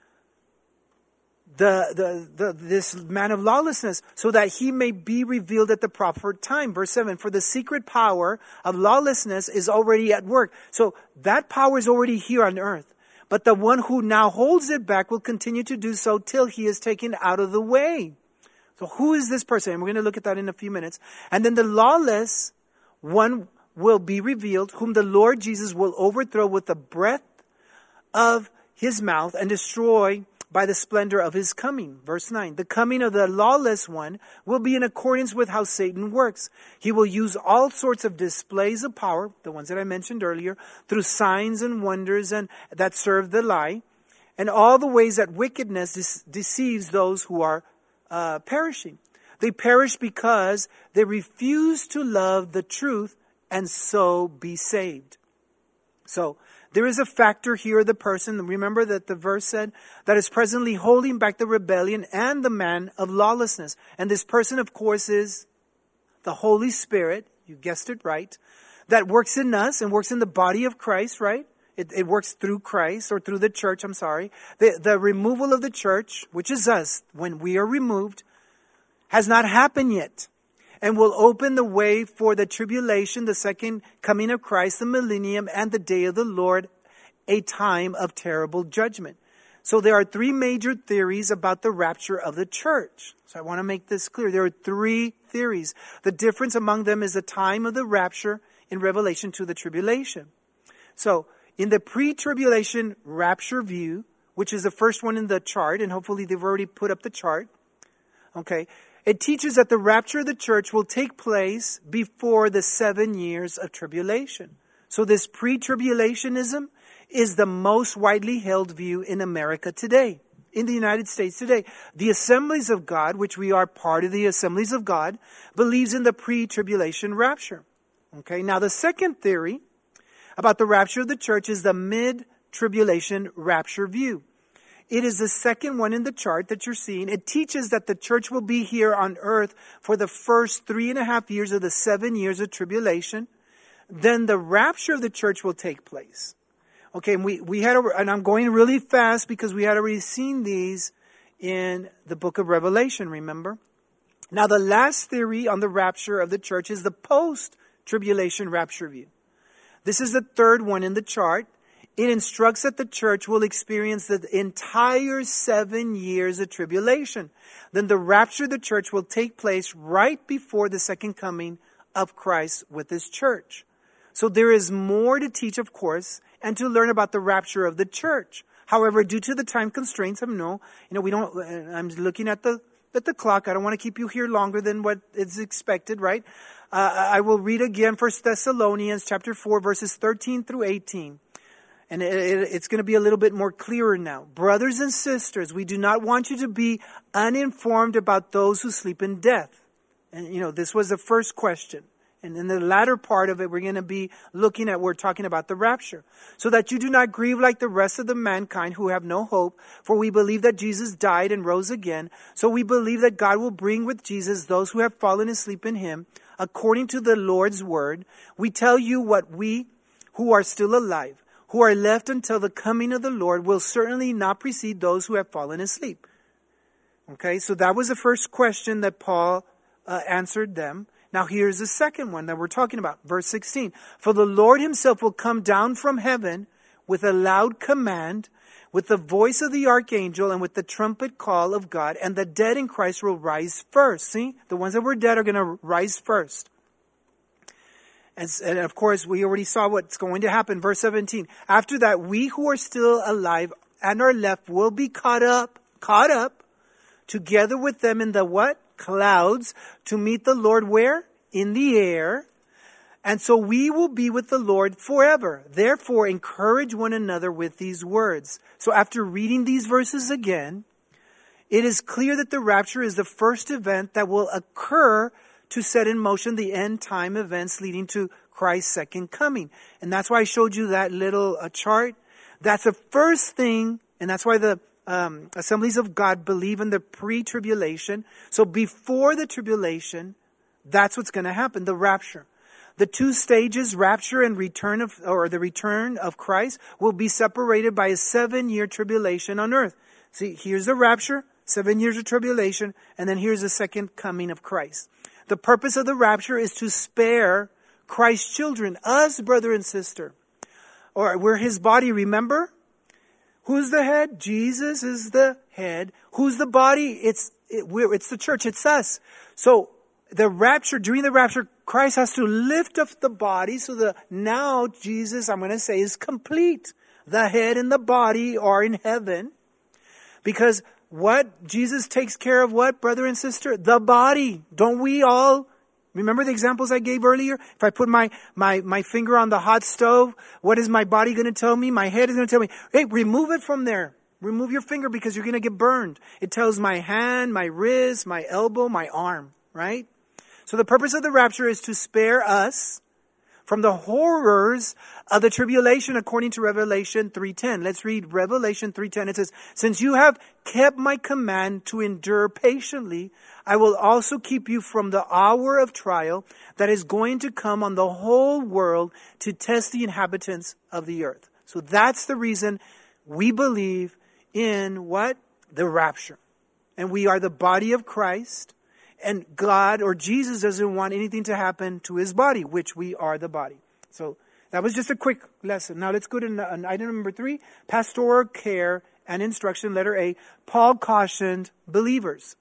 The, the, the, this man of lawlessness, so that he may be revealed at the proper time. Verse seven, for the secret power of lawlessness is already at work. So that power is already here on earth. But the one who now holds it back will continue to do so till he is taken out of the way. So who is this person? And we're going to look at that in a few minutes. And then the lawless one will be revealed, whom the Lord Jesus will overthrow with the breath of his mouth and destroy by the splendor of his coming. Verse nine, the coming of the lawless one will be in accordance with how Satan works. He will use all sorts of displays of power, the ones that I mentioned earlier, through signs and wonders and that serve the lie, and all the ways that wickedness de- deceives those who are uh, perishing. They perish because they refuse to love the truth and so be saved. So, there is a factor here, the person, remember that the verse said, that is presently holding back the rebellion and the man of lawlessness. And this person, of course, is the Holy Spirit, you guessed it right, that works in us and works in the body of Christ, right? It, it works through Christ or through the church, I'm sorry. The, the removal of the church, which is us, when we are removed, has not happened yet. And will open the way for the tribulation, the second coming of Christ, the millennium, and the day of the Lord, a time of terrible judgment. So there are three major theories about the rapture of the church. So I want to make this clear. There are three theories. The difference among them is the time of the rapture in Revelation to the tribulation. So in the pre-tribulation rapture view, which is the first one in the chart, and hopefully they've already put up the chart, okay, it teaches that the rapture of the church will take place before the seven years of tribulation. So this pre-tribulationism is the most widely held view in America today. in the United States today. The Assemblies of God, which we are part of the Assemblies of God, believes in the pre-tribulation rapture. Okay, now the second theory about the rapture of the church is the mid-tribulation rapture view. It is the second one in the chart that you're seeing. It teaches that the church will be here on earth for the first three and a half years of the seven years of tribulation. Then the rapture of the church will take place. Okay, and we, we had, and I'm going really fast because we had already seen these in the book of Revelation, remember? Now the last theory on the rapture of the church is the post-tribulation rapture view. This is the third one in the chart. It instructs that the church will experience the entire seven years of tribulation. Then the rapture of the church will take place right before the second coming of Christ with his church. So there is more to teach, of course, and to learn about the rapture of the church. However, due to the time constraints, I know, you know, we don't, I'm looking at the, at the clock. I don't want to keep you here longer than what is expected, right? Uh, I will read again First Thessalonians chapter four, verses thirteen through eighteen. And it, it, it's going to be a little bit more clearer now. Brothers and sisters, we do not want you to be uninformed about those who sleep in death. And, you know, this was the first question. And in the latter part of it, we're going to be looking at, we're talking about the rapture. So that you do not grieve like the rest of the mankind who have no hope. For we believe that Jesus died and rose again. So we believe that God will bring with Jesus those who have fallen asleep in him. According to the Lord's word, we tell you what we who are still alive, who are left until the coming of the Lord, will certainly not precede those who have fallen asleep. Okay, so that was the first question that Paul uh, answered them. Now here's the second one that we're talking about. Verse sixteen. For the Lord himself will come down from heaven with a loud command, with the voice of the archangel, and with the trumpet call of God, and the dead in Christ will rise first. See, the ones that were dead are going to rise first. And, and of course, we already saw what's going to happen. Verse seventeen. After that, we who are still alive and are left will be caught up, caught up together with them in the what? Clouds, to meet the Lord where? In the air. And so we will be with the Lord forever. Therefore, encourage one another with these words. So after reading these verses again, it is clear that the rapture is the first event that will occur to set in motion the end time events leading to Christ's second coming. And that's why I showed you that little uh, chart. That's the first thing, and that's why the um, Assemblies of God believe in the pre-tribulation. So before the tribulation, that's what's going to happen, the rapture. The two stages, rapture and return of, or the return of Christ, will be separated by a seven-year tribulation on earth. See, here's the rapture, seven years of tribulation, and then here's the second coming of Christ. The purpose of the rapture is to spare Christ's children, us, brother and sister. Or we're his body, remember? Who's the head? Jesus is the head. Who's the body? It's it, we're, it's the church. It's us. So the rapture, during the rapture, Christ has to lift up the body so that now Jesus, I'm going to say, is complete. The head and the body are in heaven. Because what? Jesus takes care of what, brother and sister? The body. Don't we all? Remember the examples I gave earlier? If I put my, my, my finger on the hot stove, what is my body going to tell me? My head is going to tell me, hey, remove it from there. Remove your finger because you're going to get burned. It tells my hand, my wrist, my elbow, my arm, right? So the purpose of the rapture is to spare us from the horrors of the tribulation according to Revelation three ten. Let's read Revelation three ten. It says, since you have kept my command to endure patiently, I will also keep you from the hour of trial that is going to come on the whole world to test the inhabitants of the earth. So that's the reason we believe in what? The rapture. And we are the body of Christ. And God or Jesus doesn't want anything to happen to his body, which we are the body. So that was just a quick lesson. Now let's go to item number three, pastoral care and instruction, letter A. Paul cautioned believers.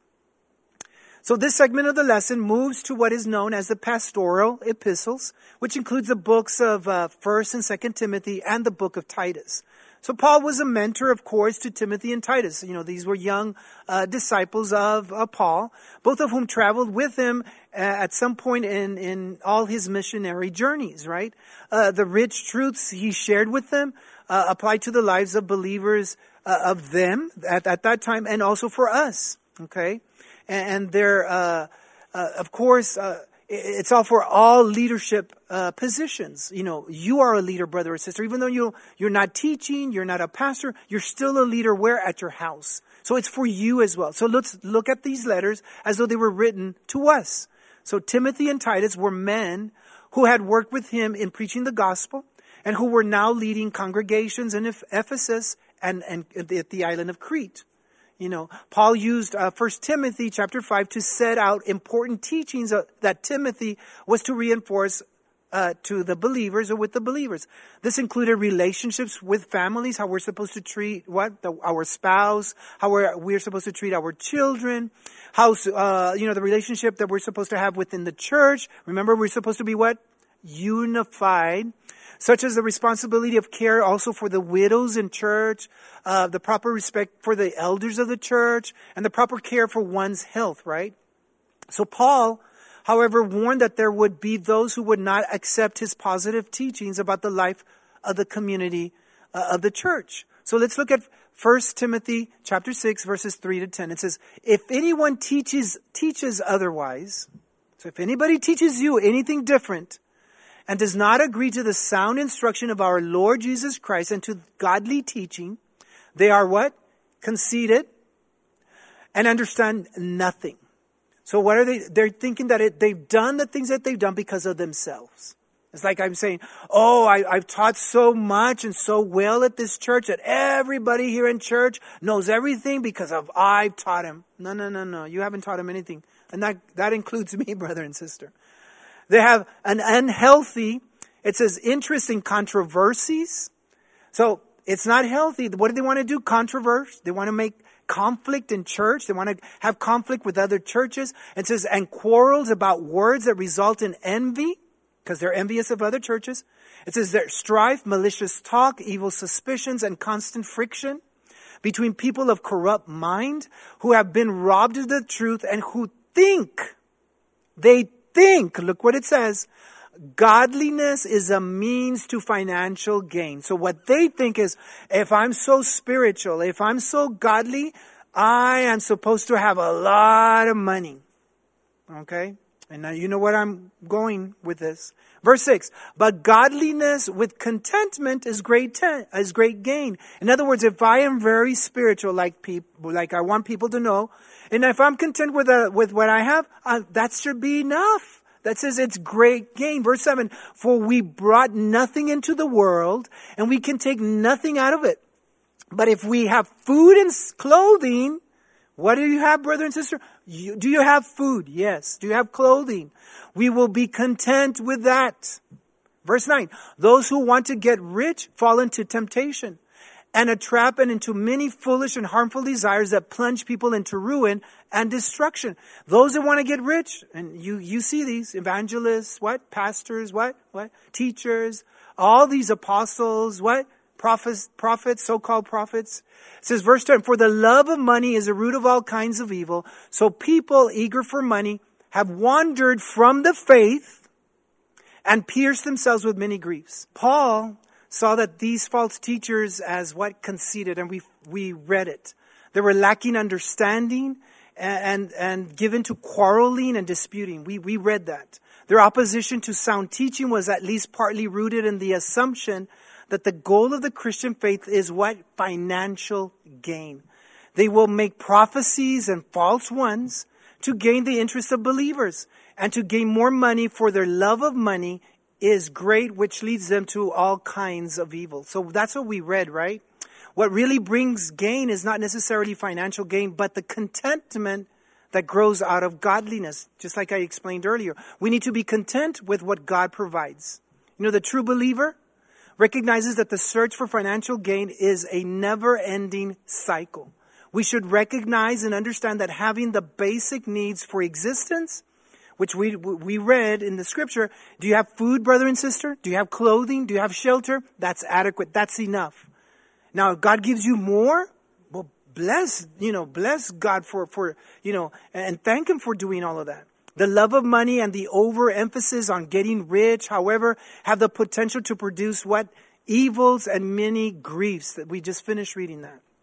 So this segment of the lesson moves to what is known as the pastoral epistles, which includes the books of uh, First and Second Timothy and the book of Titus. So Paul was a mentor, of course, to Timothy and Titus. You know, these were young uh, disciples of uh, Paul, both of whom traveled with him uh, at some point in, in all his missionary journeys, right? Uh, the rich truths he shared with them uh, applied to the lives of believers uh, of them at, at that time, and also for us. Okay, and, and they're uh, uh, of course. Uh, It's all for all leadership uh, positions. You know, you are a leader, brother or sister. Even though you, you're not teaching, you're not a pastor, you're still a leader where? At your house. So it's for you as well. So let's look at these letters as though they were written to us. So Timothy and Titus were men who had worked with him in preaching the gospel and who were now leading congregations in Ephesus and, and at the island of Crete. You know, Paul used uh, First Timothy chapter five to set out important teachings uh, that Timothy was to reinforce uh, to the believers or with the believers. This included relationships with families, how we're supposed to treat what the, our spouse, how we're, we're supposed to treat our children, how uh, you know the relationship that we're supposed to have within the church. Remember, we're supposed to be what? Unified. Such as the responsibility of care also for the widows in church, uh, the proper respect for the elders of the church, and the proper care for one's health, right? So Paul, however, warned that there would be those who would not accept his positive teachings about the life of the community uh, of the church. So let's look at First Timothy chapter six, verses three to ten. It says, if anyone teaches teaches otherwise, so if anybody teaches you anything different, and does not agree to the sound instruction of our Lord Jesus Christ and to godly teaching, they are what? Conceited and understand nothing. So what are they? They're thinking that it, they've done the things that they've done because of themselves. It's like I'm saying, oh, I, I've taught so much and so well at this church that everybody here in church knows everything because of I've taught him. No, no, no, no. You haven't taught him anything. And that, that includes me, brother and sister. They have an unhealthy, it says, interest in controversies. So it's not healthy. What do they want to do? Controverse. They want to make conflict in church. They want to have conflict with other churches. It says, and quarrels about words that result in envy, because they're envious of other churches. It says there's strife, malicious talk, evil suspicions, and constant friction between people of corrupt mind who have been robbed of the truth and who think they think, look what it says, godliness is a means to financial gain. So what they think is, if I'm so spiritual, if I'm so godly, I am supposed to have a lot of money. Okay? And now you know what I'm going with this. Verse six, but godliness with contentment is great ten, is great gain. In other words, if I am very spiritual, like people, like I want people to know, and if I'm content with uh, with what I have, uh, that should be enough. That says it's great gain. Verse seven, for we brought nothing into the world, and we can take nothing out of it. But if we have food and clothing, what do you have, brother and sister? You, do you have food? Yes. Do you have clothing? We will be content with that. Verse nine, those who want to get rich fall into temptation and a trap and into many foolish and harmful desires that plunge people into ruin and destruction. Those that want to get rich, and you, you see these evangelists, what? Pastors, what? What? Teachers, all these apostles, what? Prophets, prophets, so-called prophets. It says, verse ten, for the love of money is the root of all kinds of evil. So people eager for money have wandered from the faith and pierced themselves with many griefs. Paul saw that these false teachers as what? Conceited, and we we read it. They were lacking understanding and, and, and given to quarreling and disputing. We, we read that. Their opposition to sound teaching was at least partly rooted in the assumption that the goal of the Christian faith is what? Financial gain. They will make prophecies and false ones to gain the interest of believers and to gain more money, for their love of money is great, which leads them to all kinds of evil. So that's what we read, right? What really brings gain is not necessarily financial gain, but the contentment that grows out of godliness. Just like I explained earlier, we need to be content with what God provides. You know, the true believer recognizes that the search for financial gain is a never-ending cycle. We should recognize and understand that having the basic needs for existence, which we we read in the scripture, do you have food, brother and sister? Do you have clothing? Do you have shelter? That's adequate. That's enough. Now, if God gives you more, well, bless, you know, bless God for, for, you know, and thank Him for doing all of that. The love of money and the overemphasis on getting rich, however, have the potential to produce what? Evils and many griefs. That we just finished reading that.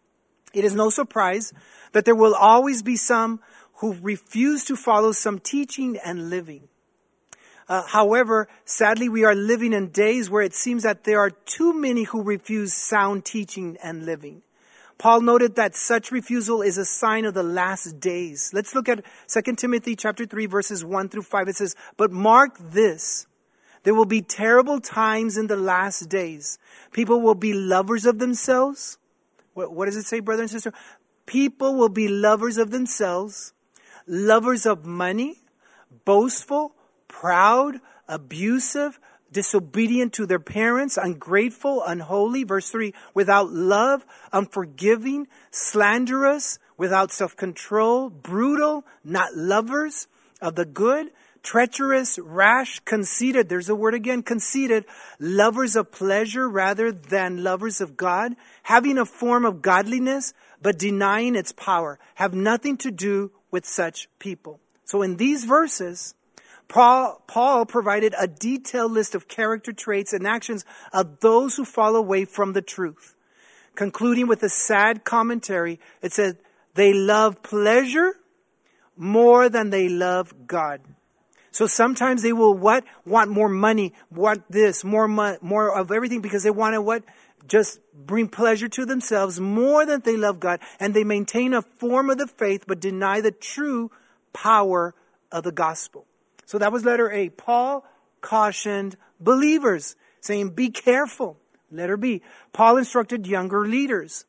It is no surprise that there will always be some who refuse to follow some teaching and living. Uh, however, sadly, we are living in days where it seems that there are too many who refuse sound teaching and living. Paul noted that such refusal is a sign of the last days. Let's look at Second Timothy chapter three, verses one through five. It says, "But mark this, there will be terrible times in the last days. People will be lovers of themselves." What, what does it say, brother and sister? People will be lovers of themselves, lovers of money, boastful, proud, abusive, disobedient to their parents, ungrateful, unholy. Verse three, without love, unforgiving, slanderous, without self-control, brutal, not lovers of the good, treacherous, rash, conceited. There's a word again, conceited, lovers of pleasure rather than lovers of God, having a form of godliness, but denying its power. Have nothing to do with such people. So in these verses, Paul, Paul provided a detailed list of character traits and actions of those who fall away from the truth. Concluding with a sad commentary, it said, they love pleasure more than they love God. So sometimes they will what? Want more money, want this, more mo- more of everything because they want to what? Just bring pleasure to themselves more than they love God. And they maintain a form of the faith but deny the true power of the gospel. So that was letter A. Paul cautioned believers, saying, be careful. Letter B. Paul instructed younger leaders.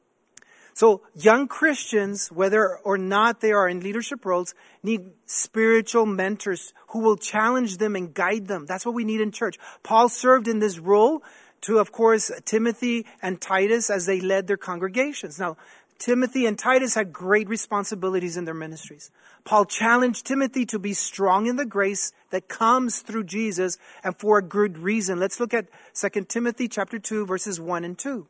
So young Christians, whether or not they are in leadership roles, need spiritual mentors who will challenge them and guide them. That's what we need in church. Paul served in this role to, of course, Timothy and Titus as they led their congregations. Now, Timothy and Titus had great responsibilities in their ministries. Paul challenged Timothy to be strong in the grace that comes through Jesus and for a good reason. Let's look at Second Timothy chapter two, verses one and two.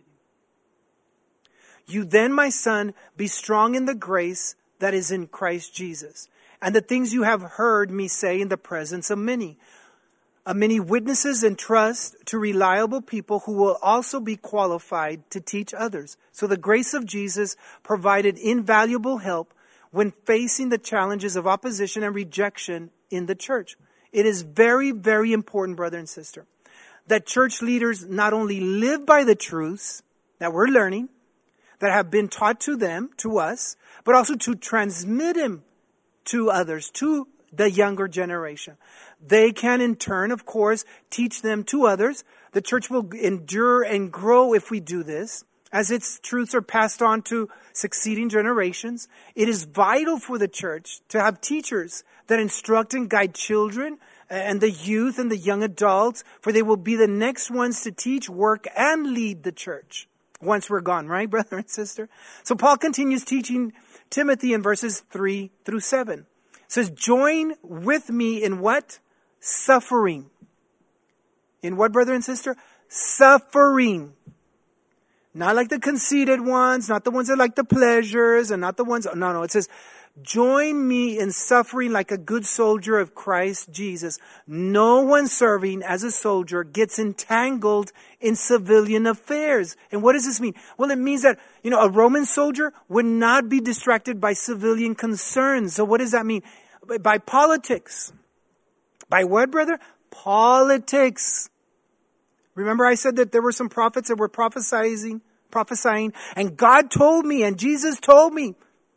You then, my son, be strong in the grace that is in Christ Jesus, and the things you have heard me say in the presence of many. Uh, many witnesses entrust to reliable people who will also be qualified to teach others. So the grace of Jesus provided invaluable help when facing the challenges of opposition and rejection in the church. It is very, very important, brother and sister, that church leaders not only live by the truths that we're learning, that have been taught to them, to us, but also to transmit them to others, to the younger generation. They can in turn, of course, teach them to others. The church will endure and grow if we do this, as its truths are passed on to succeeding generations. It is vital for the church to have teachers that instruct and guide children and the youth and the young adults, for they will be the next ones to teach, work, and lead the church once we're gone, right, brother and sister? So Paul continues teaching Timothy in verses three through seven. It says, join with me in what? Suffering. In what, brother and sister? Suffering. Not like the conceited ones, not the ones that like the pleasures, and not the ones, no, no, it says, join me in suffering like a good soldier of Christ Jesus. No one serving as a soldier gets entangled in civilian affairs. And what does this mean? Well, it means that, you know, a Roman soldier would not be distracted by civilian concerns. So what does that mean? By politics. By what, brother? Politics. Remember I said that there were some prophets that were prophesying, prophesying, and God told me, and Jesus told me,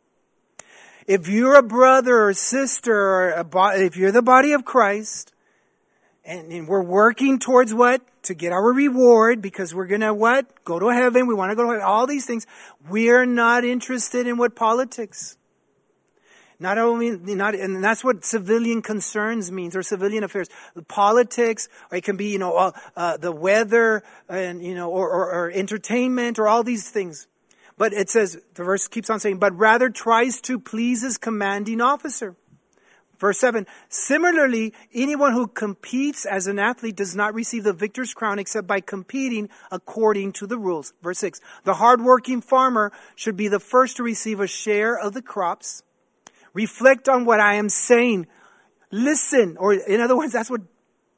if you're a brother or sister, or a bo- if you're the body of Christ, and, and we're working towards what? To get our reward, because we're going to what? Go to heaven. We want to go to heaven. All these things. We're not interested in what politics. Not only, not, and that's what civilian concerns means, or civilian affairs. Politics, or it can be, you know, uh, uh, the weather, and, you know, or, or, or entertainment, or all these things. But it says, the verse keeps on saying, but rather tries to please his commanding officer. Verse seven, similarly, anyone who competes as an athlete does not receive the victor's crown except by competing according to the rules. Verse six, the hardworking farmer should be the first to receive a share of the crops. Reflect on what I am saying. Listen, or in other words, that's what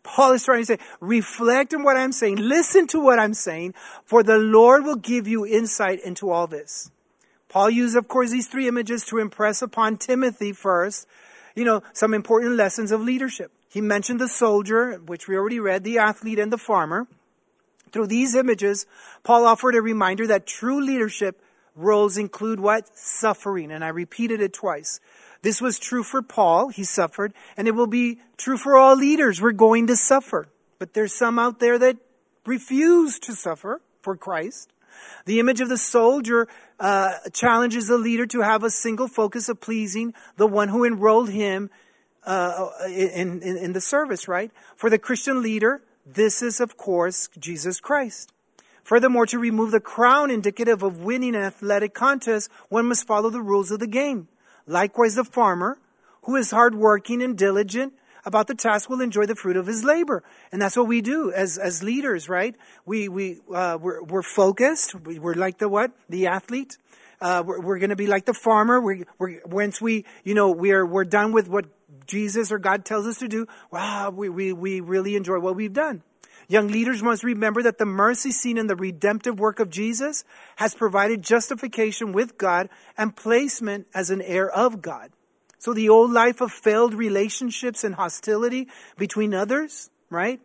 Paul is trying to say, reflect on what I'm saying. Listen to what I'm saying, for the Lord will give you insight into all this. Paul used, of course, these three images to impress upon Timothy first, you know, some important lessons of leadership. He mentioned the soldier, which we already read, the athlete, and the farmer. Through these images, Paul offered a reminder that true leadership roles include what? Suffering. And I repeated it twice. This was true for Paul. He suffered. And it will be true for all leaders. We're going to suffer. But there's some out there that refuse to suffer for Christ. The image of the soldier uh, challenges the leader to have a single focus of pleasing the one who enrolled him uh, in, in, in the service, right? For the Christian leader, this is, of course, Jesus Christ. Furthermore, to remove the crown indicative of winning an athletic contest, one must follow the rules of the game. Likewise, the farmer, who is hardworking and diligent about the task, will enjoy the fruit of his labor. And that's what we do as as leaders, right? We we uh, we're, we're focused. We, we're like the what? The athlete. Uh, we're we're going to be like the farmer. We we once we you know we're we're done with what Jesus or God tells us to do. Wow, we we we really enjoy what we've done. Young leaders must remember that the mercy seen in the redemptive work of Jesus has provided justification with God and placement as an heir of God. So the old life of failed relationships and hostility between others, right?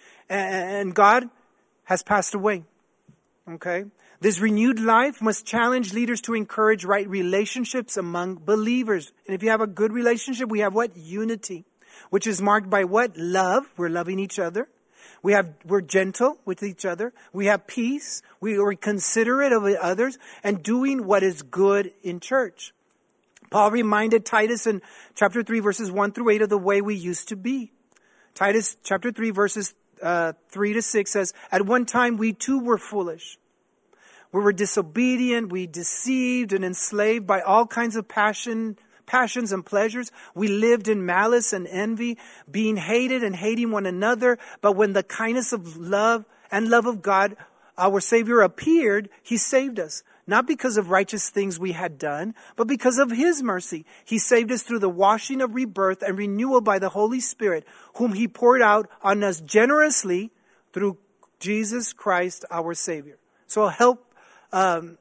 And God has passed away. Okay? This renewed life must challenge leaders to encourage right relationships among believers. And if you have a good relationship, we have what? Unity, which is marked by what? Love. We're loving each other. We have, we're gentle with each other. We have peace. We are considerate of others and doing what is good in church. Paul reminded Titus in chapter three, verses one through eight of the way we used to be. Titus chapter three, verses uh, three to six says, at one time we too were foolish. We were disobedient. We deceived and enslaved by all kinds of passion passions and pleasures. We lived in malice and envy, being hated and hating one another. But when the kindness of love and love of God, our Savior, appeared, He saved us. Not because of righteous things we had done, but because of His mercy. He saved us through the washing of rebirth and renewal by the Holy Spirit, whom He poured out on us generously through Jesus Christ, our Savior. So help, um,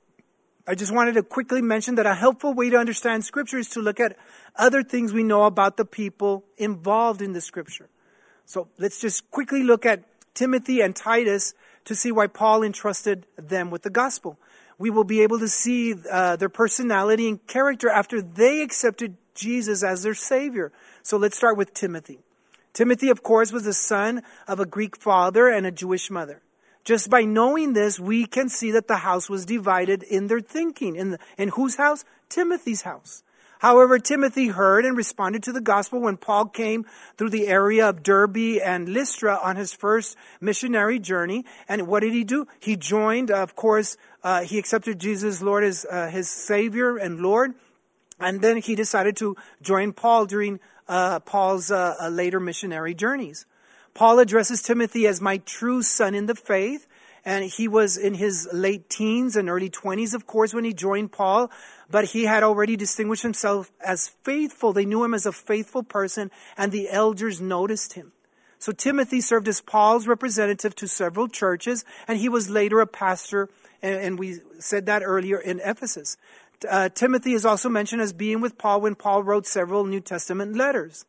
I just wanted to quickly mention that a helpful way to understand Scripture is to look at other things we know about the people involved in the Scripture. So let's just quickly look at Timothy and Titus to see why Paul entrusted them with the gospel. We will be able to see uh, their personality and character after they accepted Jesus as their Savior. So let's start with Timothy. Timothy, of course, was the son of a Greek father and a Jewish mother. Just by knowing this, we can see that the house was divided in their thinking. In, the, in whose house? Timothy's house. However, Timothy heard and responded to the gospel when Paul came through the area of Derbe and Lystra on his first missionary journey. And what did he do? He joined, of course, uh, he accepted Jesus, Lord, as uh, his Savior and Lord. And then he decided to join Paul during uh, Paul's uh, uh, later missionary journeys. Paul addresses Timothy as my true son in the faith. And he was in his late teens and early twenties, of course, when he joined Paul. But he had already distinguished himself as faithful. They knew him as a faithful person, and the elders noticed him. So Timothy served as Paul's representative to several churches, and he was later a pastor, and we said that earlier, in Ephesus. Uh, Timothy is also mentioned as being with Paul when Paul wrote several New Testament letters.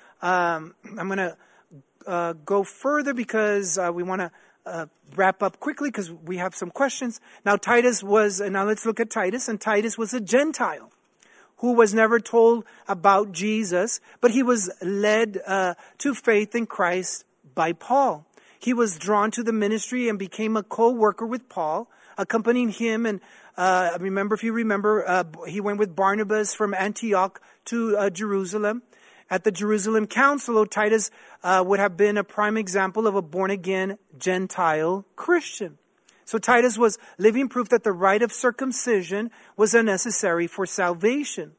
Um, I'm going to uh, go further because uh, we want to Uh, wrap up quickly because we have some questions. Now Titus was, and now let's look at Titus, and Titus was a Gentile who was never told about Jesus, but he was led uh, to faith in Christ by Paul. He was drawn to the ministry and became a co-worker with Paul, accompanying him. And uh, remember, if you remember, uh, he went with Barnabas from Antioch to uh, Jerusalem. At the Jerusalem Council, Titus uh, would have been a prime example of a born-again Gentile Christian. So Titus was living proof that the rite of circumcision was unnecessary for salvation.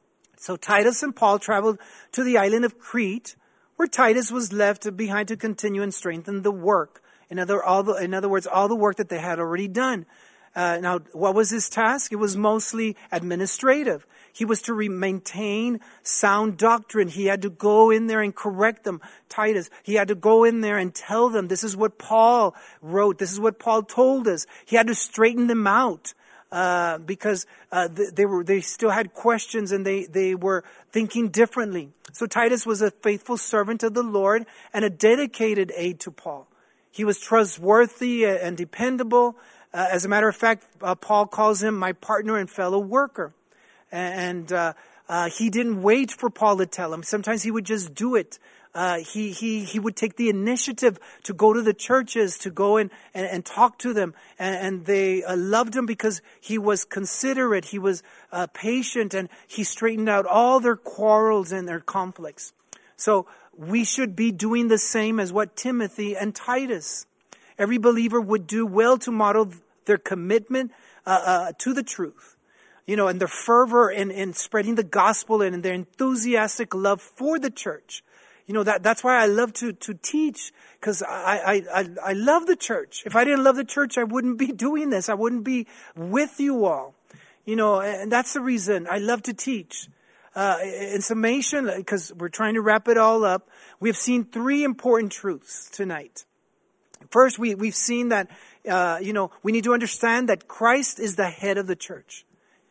So Titus and Paul traveled to the island of Crete, where Titus was left behind to continue and strengthen the work. In other, all the, in other words, all the work that they had already done. Uh, now, what was his task? It was mostly administrative. He was to re- maintain sound doctrine. He had to go in there and correct them. Titus, he had to go in there and tell them, this is what Paul wrote. This is what Paul told us. He had to straighten them out. Uh, because uh, th- they were they still had questions and they, they were thinking differently. So Titus was a faithful servant of the Lord and a dedicated aid to Paul. He was trustworthy and dependable. Uh, as a matter of fact, uh, Paul calls him my partner and fellow worker. And uh, uh, he didn't wait for Paul to tell him. Sometimes he would just do it. Uh, he, he, he would take the initiative to go to the churches, to go in and, and talk to them. And, and they uh, loved him because he was considerate, he was uh, patient, and he straightened out all their quarrels and their conflicts. So we should be doing the same as what Timothy and Titus. Every believer would do well to model their commitment uh, uh, to the truth. You know, and their fervor in, in spreading the gospel and their enthusiastic love for the church. You know, that that's why I love to, to teach, because I, I, I, I love the church. If I didn't love the church, I wouldn't be doing this. I wouldn't be with you all. You know, and that's the reason I love to teach. Uh, in summation, because we're trying to wrap it all up, we've seen three important truths tonight. First, we, we've seen that, uh, you know, we need to understand that Christ is the head of the church.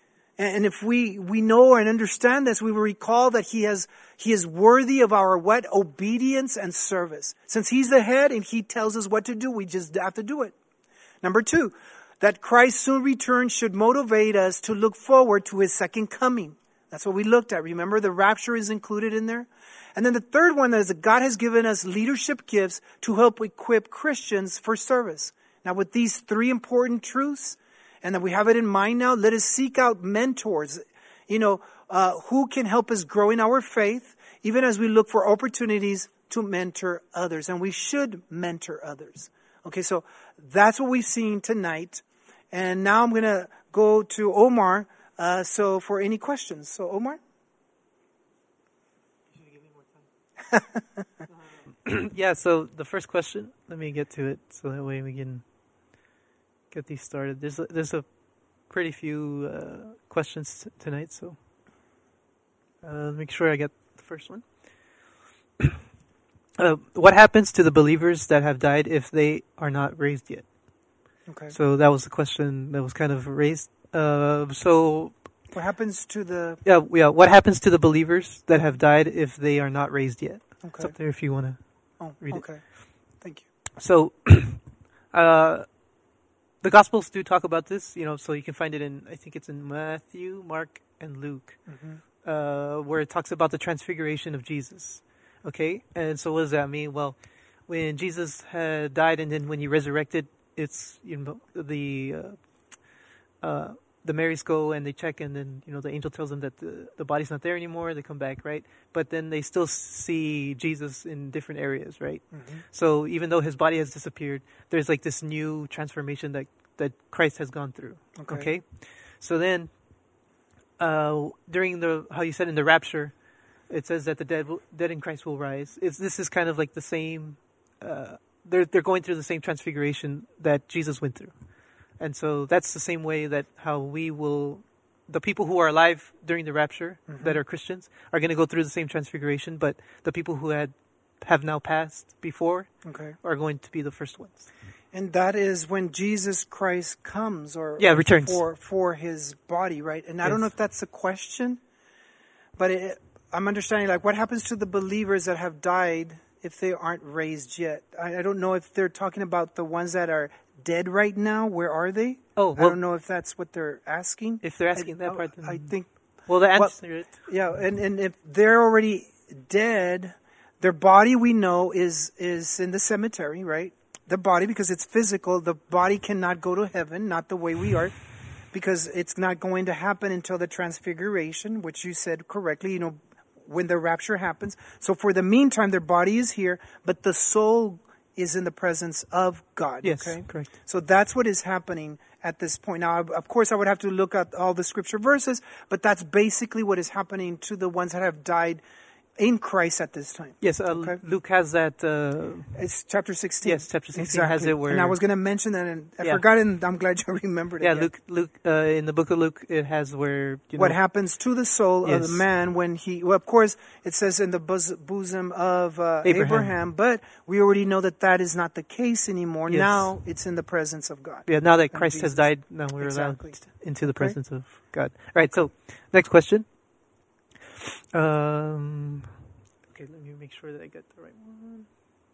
And if we, we know and understand this, we will recall that he has, he is worthy of our what? Obedience and service. Since he's the head and he tells us what to do, we just have to do it. Number two, that Christ's soon return should motivate us to look forward to his second coming. That's what we looked at. Remember, the rapture is included in there. And then the third one is that God has given us leadership gifts to help equip Christians for service. Now, with these three important truths, and that we have it in mind now, let us seek out mentors, you know, uh, who can help us grow in our faith, even as we look for opportunities to mentor others. And we should mentor others. Okay, so that's what we've seen tonight. And now I'm going to go to Omar, uh, so for any questions. So, Omar? Yeah, so the first question, let me get to it so that way we can get these started. There's a, there's a pretty few uh, questions t- tonight, so uh, make sure I get the first one. uh, what happens to the believers that have died if they are not raised yet? Okay. So that was the question that was kind of raised. Uh, so what happens to the... Yeah, yeah. What happens to the believers that have died if they are not raised yet? Okay. It's up there if you want to oh, read okay. it. Thank you. So, uh... the Gospels do talk about this, you know, so you can find it in, I think it's in Matthew, Mark, and Luke, mm-hmm. uh, where it talks about the transfiguration of Jesus. Okay? And so what does that mean? Well, when Jesus had died and then when he resurrected, it's, you know, the, uh, uh, the Marys go and they check and then, you know, the angel tells them that the, the body's not there anymore. They come back, right? But then they still see Jesus in different areas, right? Mm-hmm. So even though his body has disappeared, there's like this new transformation that, that Christ has gone through. Okay. okay? So then, uh, during the, how you said in the rapture, it says that the dead, will, dead in Christ will rise. It's, this is kind of like the same, uh, they're, they're going through the same transfiguration that Jesus went through. And so that's the same way that how we will, the people who are alive during the rapture mm-hmm. that are Christians are going to go through the same transfiguration, but the people who had have now passed before okay. are going to be the first ones. And that is when Jesus Christ comes or, yeah, or returns. For, for his body, right? And I yes. don't know if that's a question, but it, I'm understanding like what happens to the believers that have died if they aren't raised yet? I, I don't know if they're talking about the ones that are dead right now. Where are they? Oh, well, I don't know if that's what they're asking. If they're asking I, that part, I, I think. Well, the answer. Well, yeah, and, and if they're already dead, their body we know is is in the cemetery, right? The body, because it's physical, the body cannot go to heaven, not the way we are, because it's not going to happen until the transfiguration, which you said correctly. You know, when the rapture happens. So for the meantime, their body is here, but the soul is in the presence of God. Yes, okay? correct. So that's what is happening at this point. Now, of course, I would have to look at all the scripture verses, but that's basically what is happening to the ones that have died in Christ at this time. Yes, uh, Okay. Luke has that. Uh, It's chapter sixteen. yes, chapter sixteen exactly. has it where. And I was going to mention that, and I Yeah. forgot, and I'm glad you remembered it. yeah, Luke. Luke uh, in the book of Luke, it has where you What know, happens to the soul of Yes. the man when he, well, of course, it says in the bos- bosom of uh, Abraham. Abraham, but we already know that that is not the case anymore. Yes. Now it's in the presence of God. Yeah, now that And Christ has Jesus. died, now we're Exactly. allowed into the Okay. presence of God. All right, so next question. Um, okay, let me make sure that I got the right one.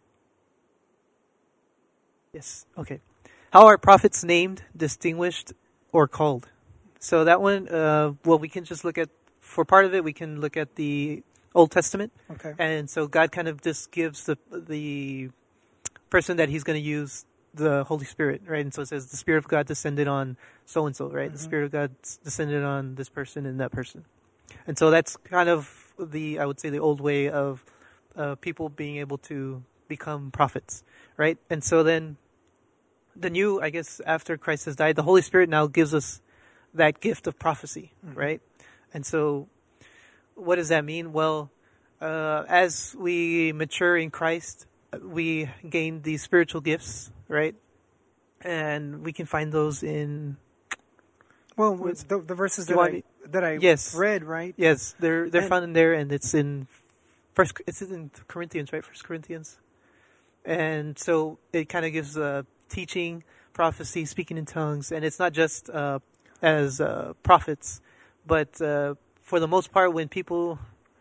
Yes, okay. How are prophets named, distinguished, or called? So that one, uh, well, we can just look at, for part of it, we can look at the Old Testament. Okay. And so God kind of just gives the the person that he's going to use the Holy Spirit, right? And so it says the Spirit of God descended on so and so, right? Mm-hmm. The Spirit of God descended on this person and that person. And so that's kind of the, I would say, the old way of uh, people being able to become prophets, right? And so then the new, I guess, after Christ has died, the Holy Spirit now gives us that gift of prophecy, Mm-hmm. right? And so what does that mean? Well, uh, as we mature in Christ, we gain these spiritual gifts, right? And we can find those in, Well, with the, the verses Do that you want I, me- that I Yes. read, right? yes, they're they're And- found in there, and it's in first. It's in Corinthians, right? First Corinthians, and so it kind of gives uh, teaching, prophecy, speaking in tongues, and it's not just uh, as uh, prophets, but uh, for the most part, when people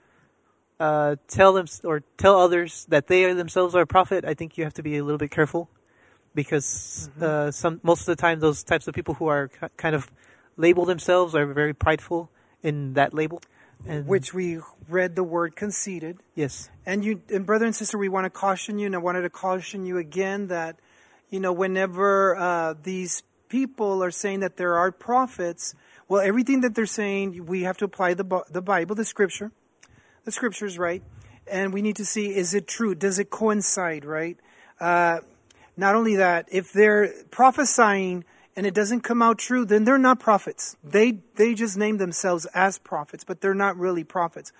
uh, tell them or tell others that they are themselves are a prophet, I think you have to be a little bit careful, because uh, some most of the time those types of people who are ki- kind of label themselves are very prideful in that label, and Which we read the word conceited. yes, And you, and brother and sister, we want to caution you, and I wanted to caution you again that, you know, whenever uh, these people are saying that there are prophets, well, everything that they're saying, we have to apply the Bi- the Bible, the Scripture, the Scriptures, right? And we need to see, is it true? Does it coincide, right? Uh, not only that, if they're prophesying and it doesn't come out true, then they're not prophets. They they just name themselves as prophets, but they're not really prophets.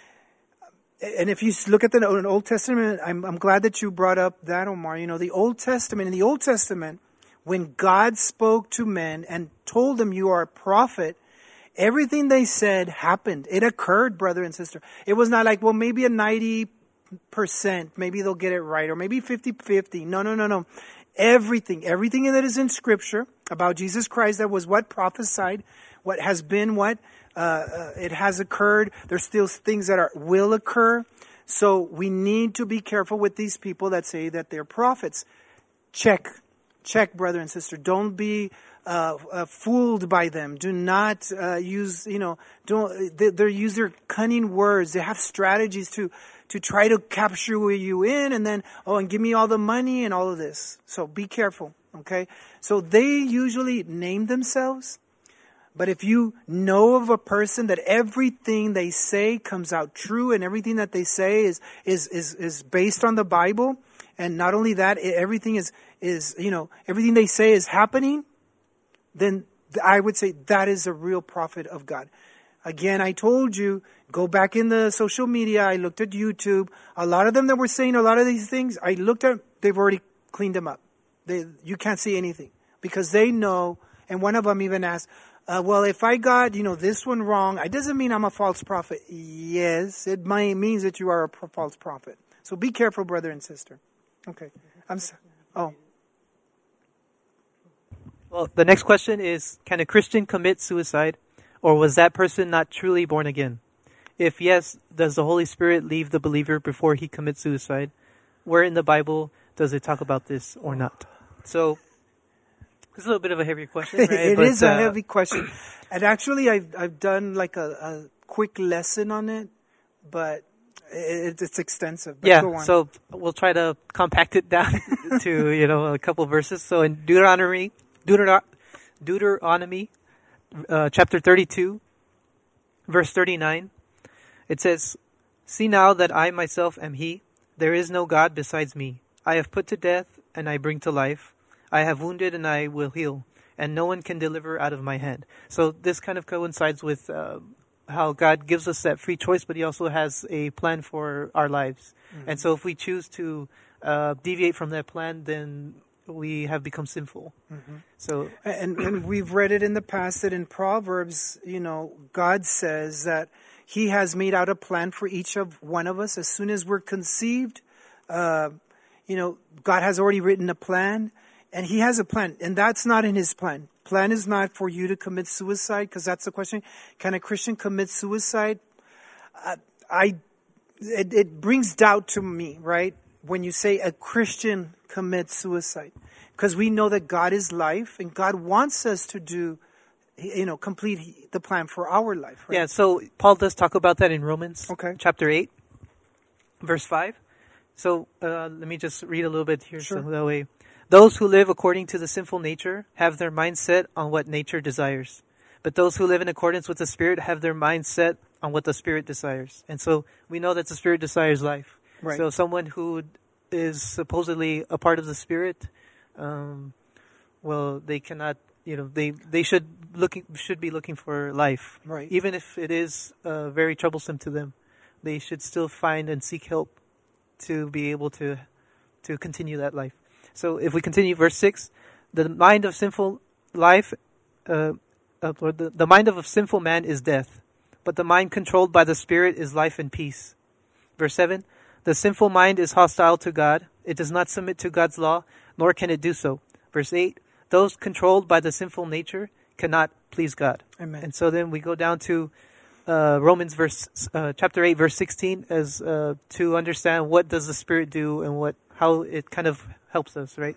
And if you look at the Old Testament, I'm, I'm glad that you brought up that, Omar. You know, the Old Testament, in the Old Testament, when God spoke to men and told them you are a prophet, everything they said happened. It occurred, brother and sister. It was not like, well, maybe a ninety percent, maybe they'll get it right, or maybe fifty-fifty. No, no, no, no. Everything, everything that is in Scripture about Jesus Christ that was what prophesied, what has been what, uh, uh, it has occurred. There's still things that are will occur. So we need to be careful with these people that say that they're prophets. Check, check, brother and sister. Don't be uh, uh, fooled by them. Do not uh, use, you know, don't. They, they use their cunning words. They have strategies to to try to capture you in, and then oh, and give me all the money and all of this. So be careful, okay? So they usually name themselves. But if you know of a person that everything they say comes out true, and everything that they say is is is, is based on the Bible, and not only that, everything is is you know everything they say is happening, then I would say that is a real prophet of God. Again, I told you, go back in the social media. I looked at YouTube. A lot of them that were saying a lot of these things, I looked at, they've already cleaned them up. They, you can't see anything because they know. And one of them even asked, uh, well, if I got, you know, this one wrong, it doesn't mean I'm a false prophet. Yes, it might, means that you are a pro- false prophet. So be careful, brother and sister. Okay. I'm so, oh. Well, the next question is, can a Christian commit suicide, or was that person not truly born again? If yes, does the Holy Spirit leave the believer before he commits suicide? Where in the Bible does it talk about this or not? So, it's a little bit of a heavier question, right? It But, is a uh, heavy question. And actually, I've, I've done like a, a quick lesson on it, but it, it's extensive. But yeah, go on. so we'll try to compact it down to, you know, a couple verses. So in Deuteronomy, Deuteronomy, Deuteronomy uh, chapter thirty-two, verse thirty-nine, it says, "See now that I myself am He, there is no God besides me. I have put to death, and I bring to life. I have wounded, and I will heal, and no one can deliver out of my hand." So this kind of coincides with uh, how God gives us that free choice, but He also has a plan for our lives. Mm-hmm. And so if we choose to uh, deviate from that plan, then we have become sinful. Mm-hmm. So, and, and we've read it in the past that in Proverbs, you know, God says that He has made out a plan for each of one of us. As soon as we're conceived, uh, you know, God has already written a plan, and He has a plan, and that's not in His plan. Plan is not for you to commit suicide, because that's the question. Can a Christian commit suicide? Uh, I, it, it brings doubt to me, right? When you say a Christian commits suicide, because we know that God is life, and God wants us to do, you know, complete the plan for our life. Right? Yeah. So Paul does talk about that in Romans, okay. chapter eight, verse five. So uh, let me just read a little bit here, sure. so that way. Those who live according to the sinful nature have their mind set on what nature desires. But those who live in accordance with the Spirit have their mind set on what the Spirit desires. And so we know that the Spirit desires life. Right. So someone who is supposedly a part of the Spirit, um, well, they cannot, you know, they, they should looking should be looking for life. Right. Even if it is uh, very troublesome to them, they should still find and seek help to be able to to continue that life. So if we continue, verse six, the mind of sinful life, uh, uh, or the, the mind of a sinful man is death, but the mind controlled by the Spirit is life and peace. Verse seven, the sinful mind is hostile to God. It does not submit to God's law, nor can it do so. Verse eight, those controlled by the sinful nature cannot please God. Amen. And so then we go down to uh, Romans verse uh, chapter eight, verse sixteen, as uh, to understand what does the Spirit do and what how it kind of helps us, right?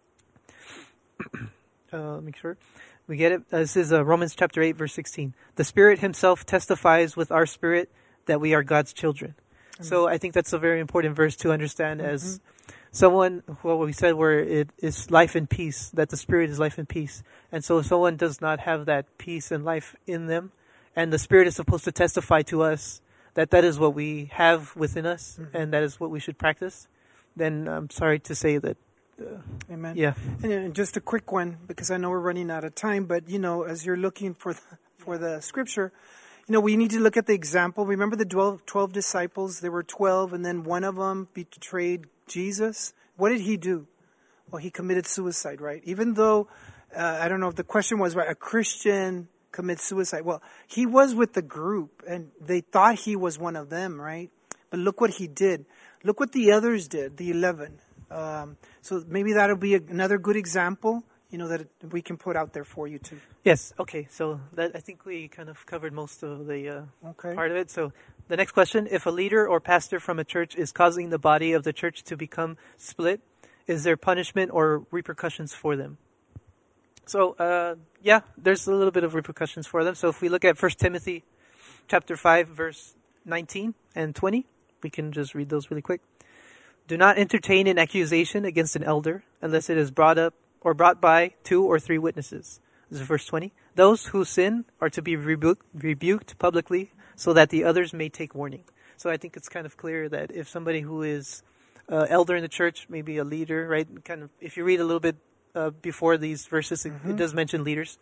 uh, make sure we get it. Uh, this is uh, Romans chapter eight, verse sixteen. The Spirit Himself testifies with our spirit that we are God's children. Mm-hmm. So I think that's a very important verse to understand mm-hmm. as someone, well, we said where it is life and peace, that the Spirit is life and peace. And so if someone does not have that peace and life in them, and the Spirit is supposed to testify to us that that is what we have within us, mm-hmm. and that is what we should practice, then I'm sorry to say that. Uh, Amen. Yeah. And just a quick one, because I know we're running out of time, but, you know, as you're looking for the, for the scripture, you know, we need to look at the example. Remember the twelve, twelve disciples? There were twelve, and then one of them betrayed Jesus. What did he do? Well, he committed suicide, right? Even though, uh, I don't know if the question was, right, a Christian commits suicide. Well, he was with the group, and they thought he was one of them, right? But look what he did. Look what the others did, the eleven. Um, so maybe that'll be a, another good example, you know, that it, we can put out there for you too. Yes. Okay. So that I think we kind of covered most of the uh, okay. part of it. So the next question: if a leader or pastor from a church is causing the body of the church to become split, is there punishment or repercussions for them? So uh, yeah, there's a little bit of repercussions for them. So if we look at First Timothy, chapter five, verse nineteen and twenty. We can just read those really quick. Do not entertain an accusation against an elder unless it is brought up or brought by two or three witnesses. This is verse twenty. Those who sin are to be rebuked, rebuked publicly so that the others may take warning. So I think it's kind of clear that if somebody who is uh, elder in the church, maybe a leader, right? Kind of, if you read a little bit uh, before these verses, it, mm-hmm. it does mention leaders.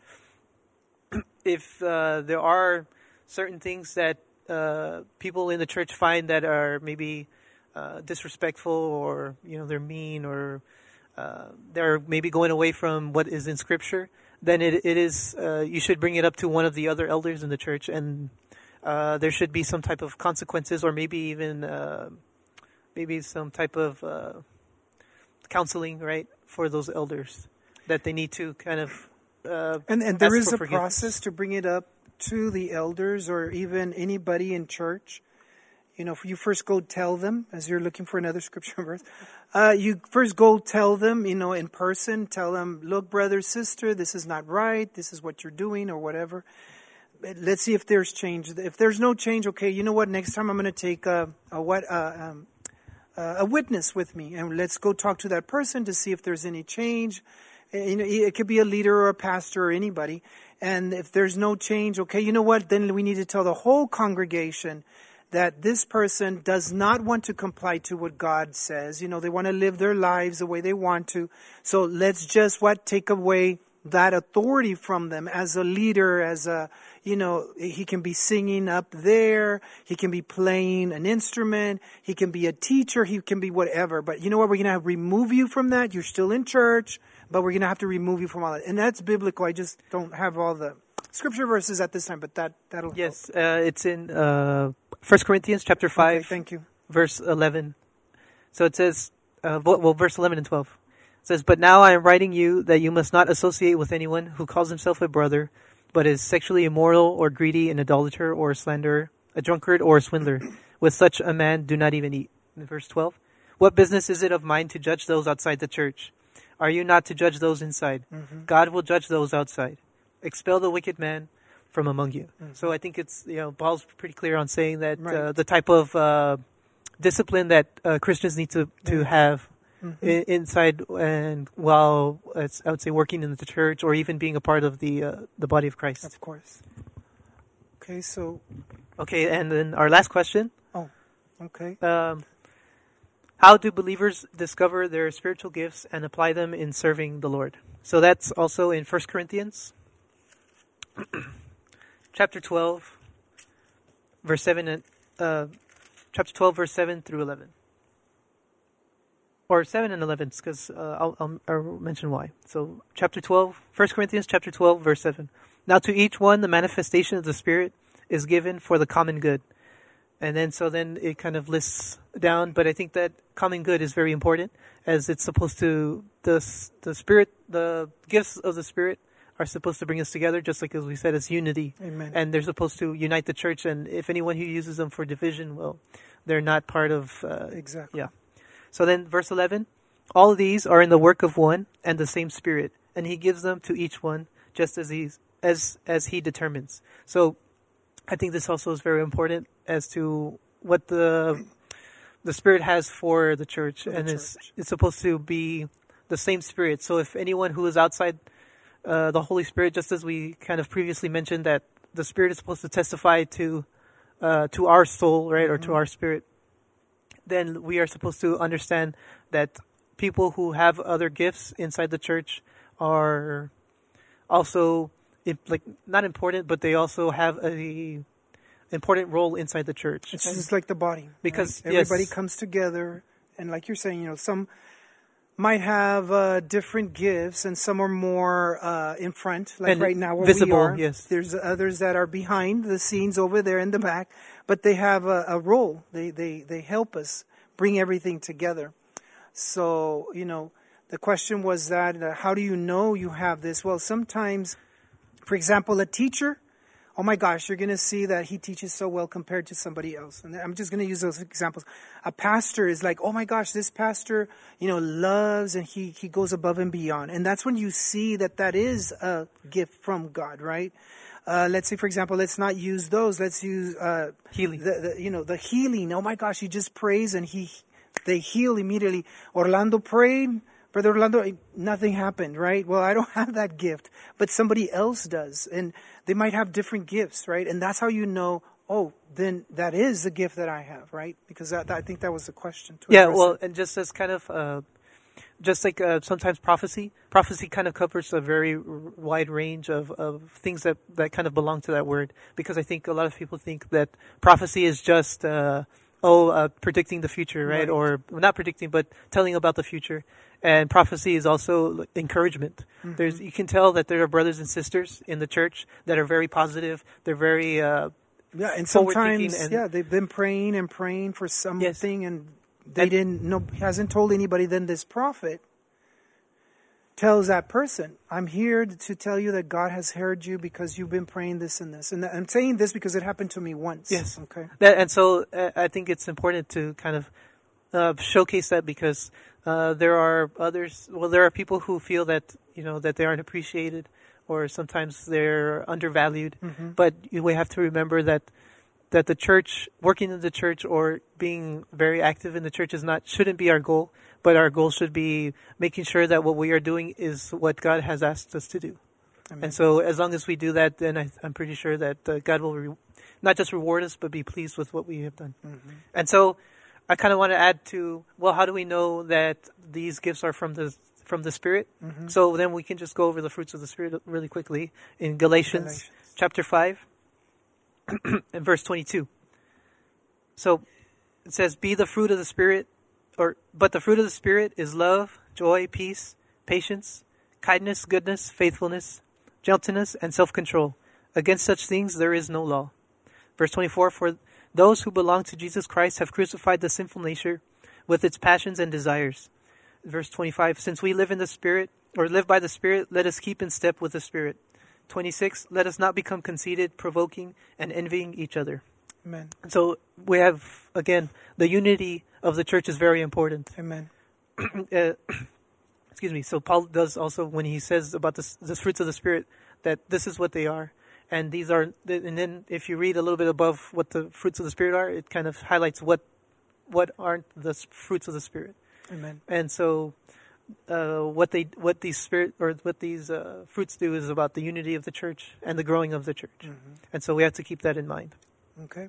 If uh, there are certain things that Uh, people in the church find that are maybe uh, disrespectful, or you know they're mean, or uh, they're maybe going away from what is in Scripture, then it it is uh, you should bring it up to one of the other elders in the church, and uh, there should be some type of consequences, or maybe even uh, maybe some type of uh, counseling, right, for those elders that they need to kind of uh, and and there is a process to bring it up to the elders or even anybody in church. You know, if you first go tell them, as you're looking for another scripture verse, uh, you first go tell them, you know, in person, tell them, look, brother, sister, this is not right. This is what you're doing or whatever. Let's see if there's change. If there's no change, okay, you know what? Next time I'm going to take a, a what, uh, um, uh, a witness with me, and let's go talk to that person to see if there's any change. You know, it could be a leader or a pastor or anybody. And if there's no change, okay, you know what? Then we need to tell the whole congregation that this person does not want to comply to what God says. You know, they want to live their lives the way they want to. So let's just, what, take away that authority from them as a leader, as a, you know, he can be singing up there, he can be playing an instrument, he can be a teacher, he can be whatever. But you know what? We're going to remove you from that. You're still in church, but we're going to have to remove you from all that. And that's biblical. I just don't have all the scripture verses at this time, but that, that'll Yes, uh, it's in uh, First Corinthians chapter five, okay, thank you. verse eleven. So it says, uh, well, verse eleven and twelve. It says, "But now I am writing you that you must not associate with anyone who calls himself a brother, but is sexually immoral or greedy, an idolater or a slanderer, a drunkard or a swindler. With such a man do not even eat." In verse twelve, "What business is it of mine to judge those outside the church? Are you not to judge those inside? Mm-hmm. God will judge those outside. Expel the wicked man from among you." Mm-hmm. So I think it's, you know, Paul's pretty clear on saying that right. uh, the type of uh, discipline that uh, Christians need to, to mm-hmm. have mm-hmm. I- inside and while, it's, I would say, working in the church or even being a part of the uh, the body of Christ. Of course. Okay, so... Okay, and then our last question. Oh, okay. Um, how do believers discover their spiritual gifts and apply them in serving the Lord? So that's also in First Corinthians chapter twelve, verse seven, and uh, chapter twelve, verse seven through eleven, or seven and eleven, because uh, I'll, I'll, I'll mention why. So, chapter twelve, First Corinthians chapter twelve, verse seven. "Now to each one the manifestation of the Spirit is given for the common good." And then, so then it kind of lists down, but I think that common good is very important, as it's supposed to, the the Spirit, the gifts of the Spirit are supposed to bring us together, just like as we said, it's unity. Amen. And they're supposed to unite the church, and if anyone who uses them for division, well, they're not part of... Uh, exactly. Yeah. So then, verse eleven, "All of these are in the work of one and the same Spirit, and He gives them to each one just as He, as, as he determines." So I think this also is very important as to what the the Spirit has for the church, for the and church. it's it's supposed to be the same Spirit. So if anyone who is outside uh, the Holy Spirit, just as we kind of previously mentioned, that the Spirit is supposed to testify to uh, to our soul, right, or mm-hmm. to our spirit, then we are supposed to understand that people who have other gifts inside the church are also like not important, but they also have a important role inside the church. It's just like the body, because right? Everybody yes. comes together, and like you're saying, you know, some might have uh, different gifts, and some are more uh, in front, like and right now where visible, we are. Yes. There's others that are behind the scenes over there in the back, but they have a, a role. They they they help us bring everything together. So, you know, the question was that, uh, how do you know you have this? Well, sometimes, for example, a teacher, oh my gosh, you're going to see that he teaches so well compared to somebody else. And I'm just going to use those examples. A pastor is like, oh my gosh, this pastor, you know, loves and he, he goes above and beyond. And that's when you see that that is a gift from God, right? Uh, let's say, for example, let's not use those. Let's use uh, healing. The, the, you know, the healing. Oh my gosh, he just prays and he they heal immediately. Orlando prayed. Brother Orlando, nothing happened, right? Well, I don't have that gift, but somebody else does. And they might have different gifts, right? And that's how you know, oh, then that is the gift that I have, right? Because that, that, I think that was the question. To yeah, well, it. and just as kind of, uh, just like uh, sometimes prophecy, prophecy kind of covers a very r- wide range of, of things that, that kind of belong to that word. Because I think a lot of people think that prophecy is just... Uh, Oh, uh, predicting the future, right? right? Or well, not predicting, but telling about the future. And prophecy is also encouragement. Mm-hmm. There's, you can tell that there are brothers and sisters in the church that are very positive. They're very uh, yeah, and sometimes and, yeah, they've been praying and praying for something, yes. and they and, didn't. No, hasn't told anybody. Then this prophet tells that person, I'm here to tell you that God has heard you because you've been praying this and this. And I'm saying this because it happened to me once. Yes. Okay. That, and so uh, I think it's important to kind of uh, showcase that because uh, there are others, well, there are people who feel that, you know, that they aren't appreciated or sometimes they're undervalued. Mm-hmm. But we have to remember that that the church, working in the church or being very active in the church is not, shouldn't be our goal. But our goal should be making sure that what we are doing is what God has asked us to do. Amen. And so as long as we do that, then I, I'm pretty sure that uh, God will re- not just reward us, but be pleased with what we have done. Mm-hmm. And so I kind of want to add to, well, how do we know that these gifts are from the from the Spirit. Mm-hmm. So then we can just go over the fruits of the Spirit really quickly in Galatians, Galatians. chapter five and verse twenty-two. So it says, be the fruit of the Spirit, or but the fruit of the Spirit is love, joy, peace, patience, kindness, goodness, faithfulness, gentleness, and self-control. Against such things there is no law. Verse twenty-four, for those who belong to Jesus Christ have crucified the sinful nature with its passions and desires. Verse twenty-five, since we live in the Spirit, or live by the Spirit, let us keep in step with the Spirit. twenty-six, let us not become conceited, provoking, and envying each other. Amen. So we have, again, the unity of the church is very important. Amen. uh, excuse me. So Paul does also, when he says about the, the fruits of the Spirit, that this is what they are. And these are, and then if you read a little bit above what the fruits of the Spirit are, it kind of highlights what what aren't the fruits of the Spirit. Amen. And so, uh, what they, what these spirit or what these uh, fruits do is about the unity of the church and the growing of the church. Mm-hmm. And so we have to keep that in mind. Okay.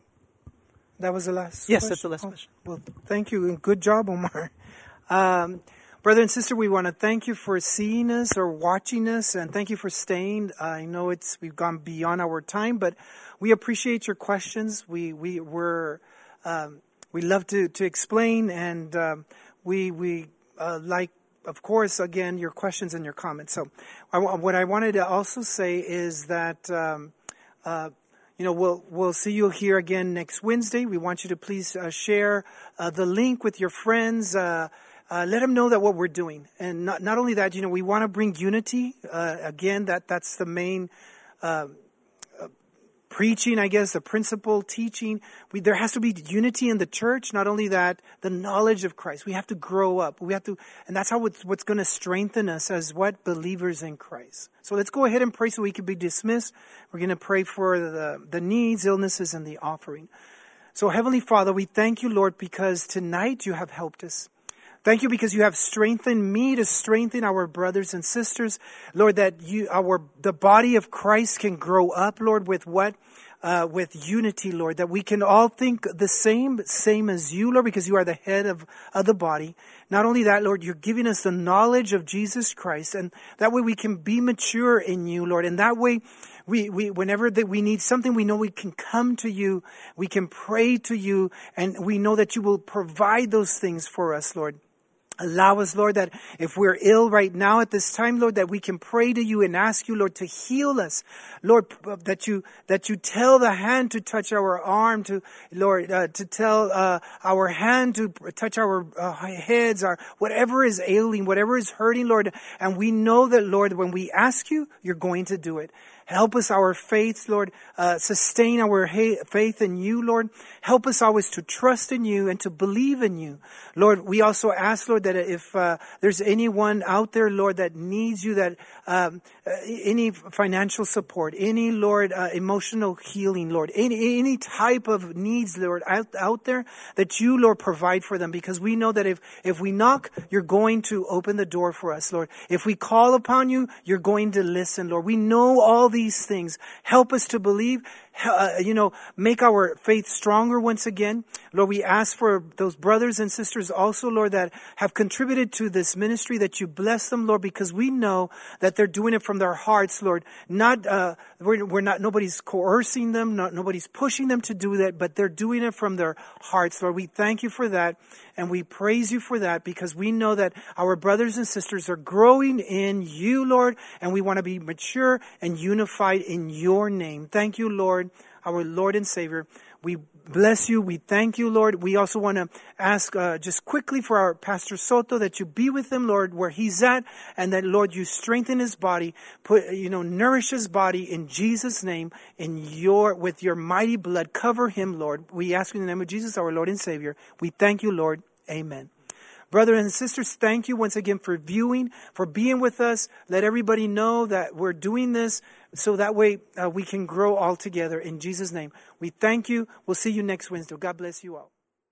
That was the last Yes, question? that's the last oh, question. Well, thank you. And good job, Omar. Um, brother and sister, we want to thank you for seeing us or watching us, and thank you for staying. Uh, I know it's we've gone beyond our time, but we appreciate your questions. We we were um, we love to to explain, and um, we we uh, like, of course, again, your questions and your comments. So, I, what I wanted to also say is that. Um, uh, You know, we'll we'll see you here again next Wednesday. We want you to please uh, share uh, the link with your friends. Uh, uh, let them know that what we're doing, and not not only that, you know, we want to bring unity. Uh, again, that that's the main uh, uh, preaching, I guess, the principle teaching. We, there has to be unity in the church. Not only that, the knowledge of Christ. We have to grow up. We have to, and that's how it's, what's going to strengthen us as what believers in Christ. So let's go ahead and pray so we can be dismissed. We're going to pray for the, the needs, illnesses, and the offering. So Heavenly Father, we thank you, Lord, because tonight you have helped us. Thank you because you have strengthened me to strengthen our brothers and sisters. Lord, that you, our, the body of Christ can grow up, Lord, with what? Uh, with unity, Lord, that we can all think the same, same as you, Lord, because you are the head of, of the body. Not only that, Lord, you're giving us the knowledge of Jesus Christ, and that way we can be mature in you, Lord. And that way, we, we, whenever that we need something, we know we can come to you, we can pray to you, and we know that you will provide those things for us, Lord. Allow us, Lord, that if we're ill right now at this time, Lord, that we can pray to you and ask you, Lord, to heal us. Lord, that you, that you tell the hand to touch our arm, to, Lord, uh, to tell, uh, our hand to touch our uh, heads, or whatever is ailing, whatever is hurting, Lord. And we know that, Lord, when we ask you, you're going to do it. Help us, our faith, Lord. Uh, sustain our ha- faith in you, Lord. Help us always to trust in you and to believe in you. Lord, we also ask, Lord, that if uh, there's anyone out there, Lord, that needs you, that um, uh, any financial support, any, Lord, uh, emotional healing, Lord, any, any type of needs, Lord, out, out there, that you, Lord, provide for them. Because we know that if, if we knock, you're going to open the door for us, Lord. If we call upon you, you're going to listen, Lord. We know all these things. Help us to believe, uh, you know, make our faith stronger once again. Lord, we ask for those brothers and sisters also, Lord, that have contributed to this ministry, that you bless them, Lord, because we know that they're doing it from their hearts, Lord. Not, uh, we're, we're not, nobody's coercing them, not, nobody's pushing them to do that, but they're doing it from their hearts, Lord. We thank you for that, and we praise you for that, because we know that our brothers and sisters are growing in you, Lord, and we want to be mature and unified in your name. Thank you, Lord, our Lord and Savior. We bless you. We thank you, Lord. We also want to ask uh, just quickly for our Pastor Soto, that you be with him, Lord, where he's at, and that, Lord, you strengthen his body, put, you know, nourish his body in Jesus' name, in your, with your mighty blood. Cover him, Lord. We ask you in the name of Jesus, our Lord and Savior. We thank you, Lord. Amen. Brothers and sisters, thank you once again for viewing, for being with us. Let everybody know that we're doing this so that way uh, we can grow all together. In Jesus' name, we thank you. We'll see you next Wednesday. God bless you all.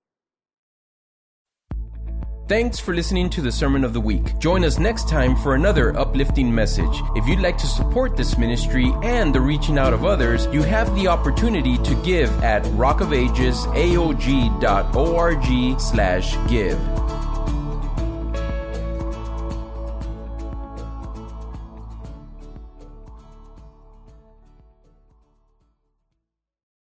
Thanks for listening to the Sermon of the Week. Join us next time for another uplifting message. If you'd like to support this ministry and the reaching out of others, you have the opportunity to give at rockofages a o g dot org slash give.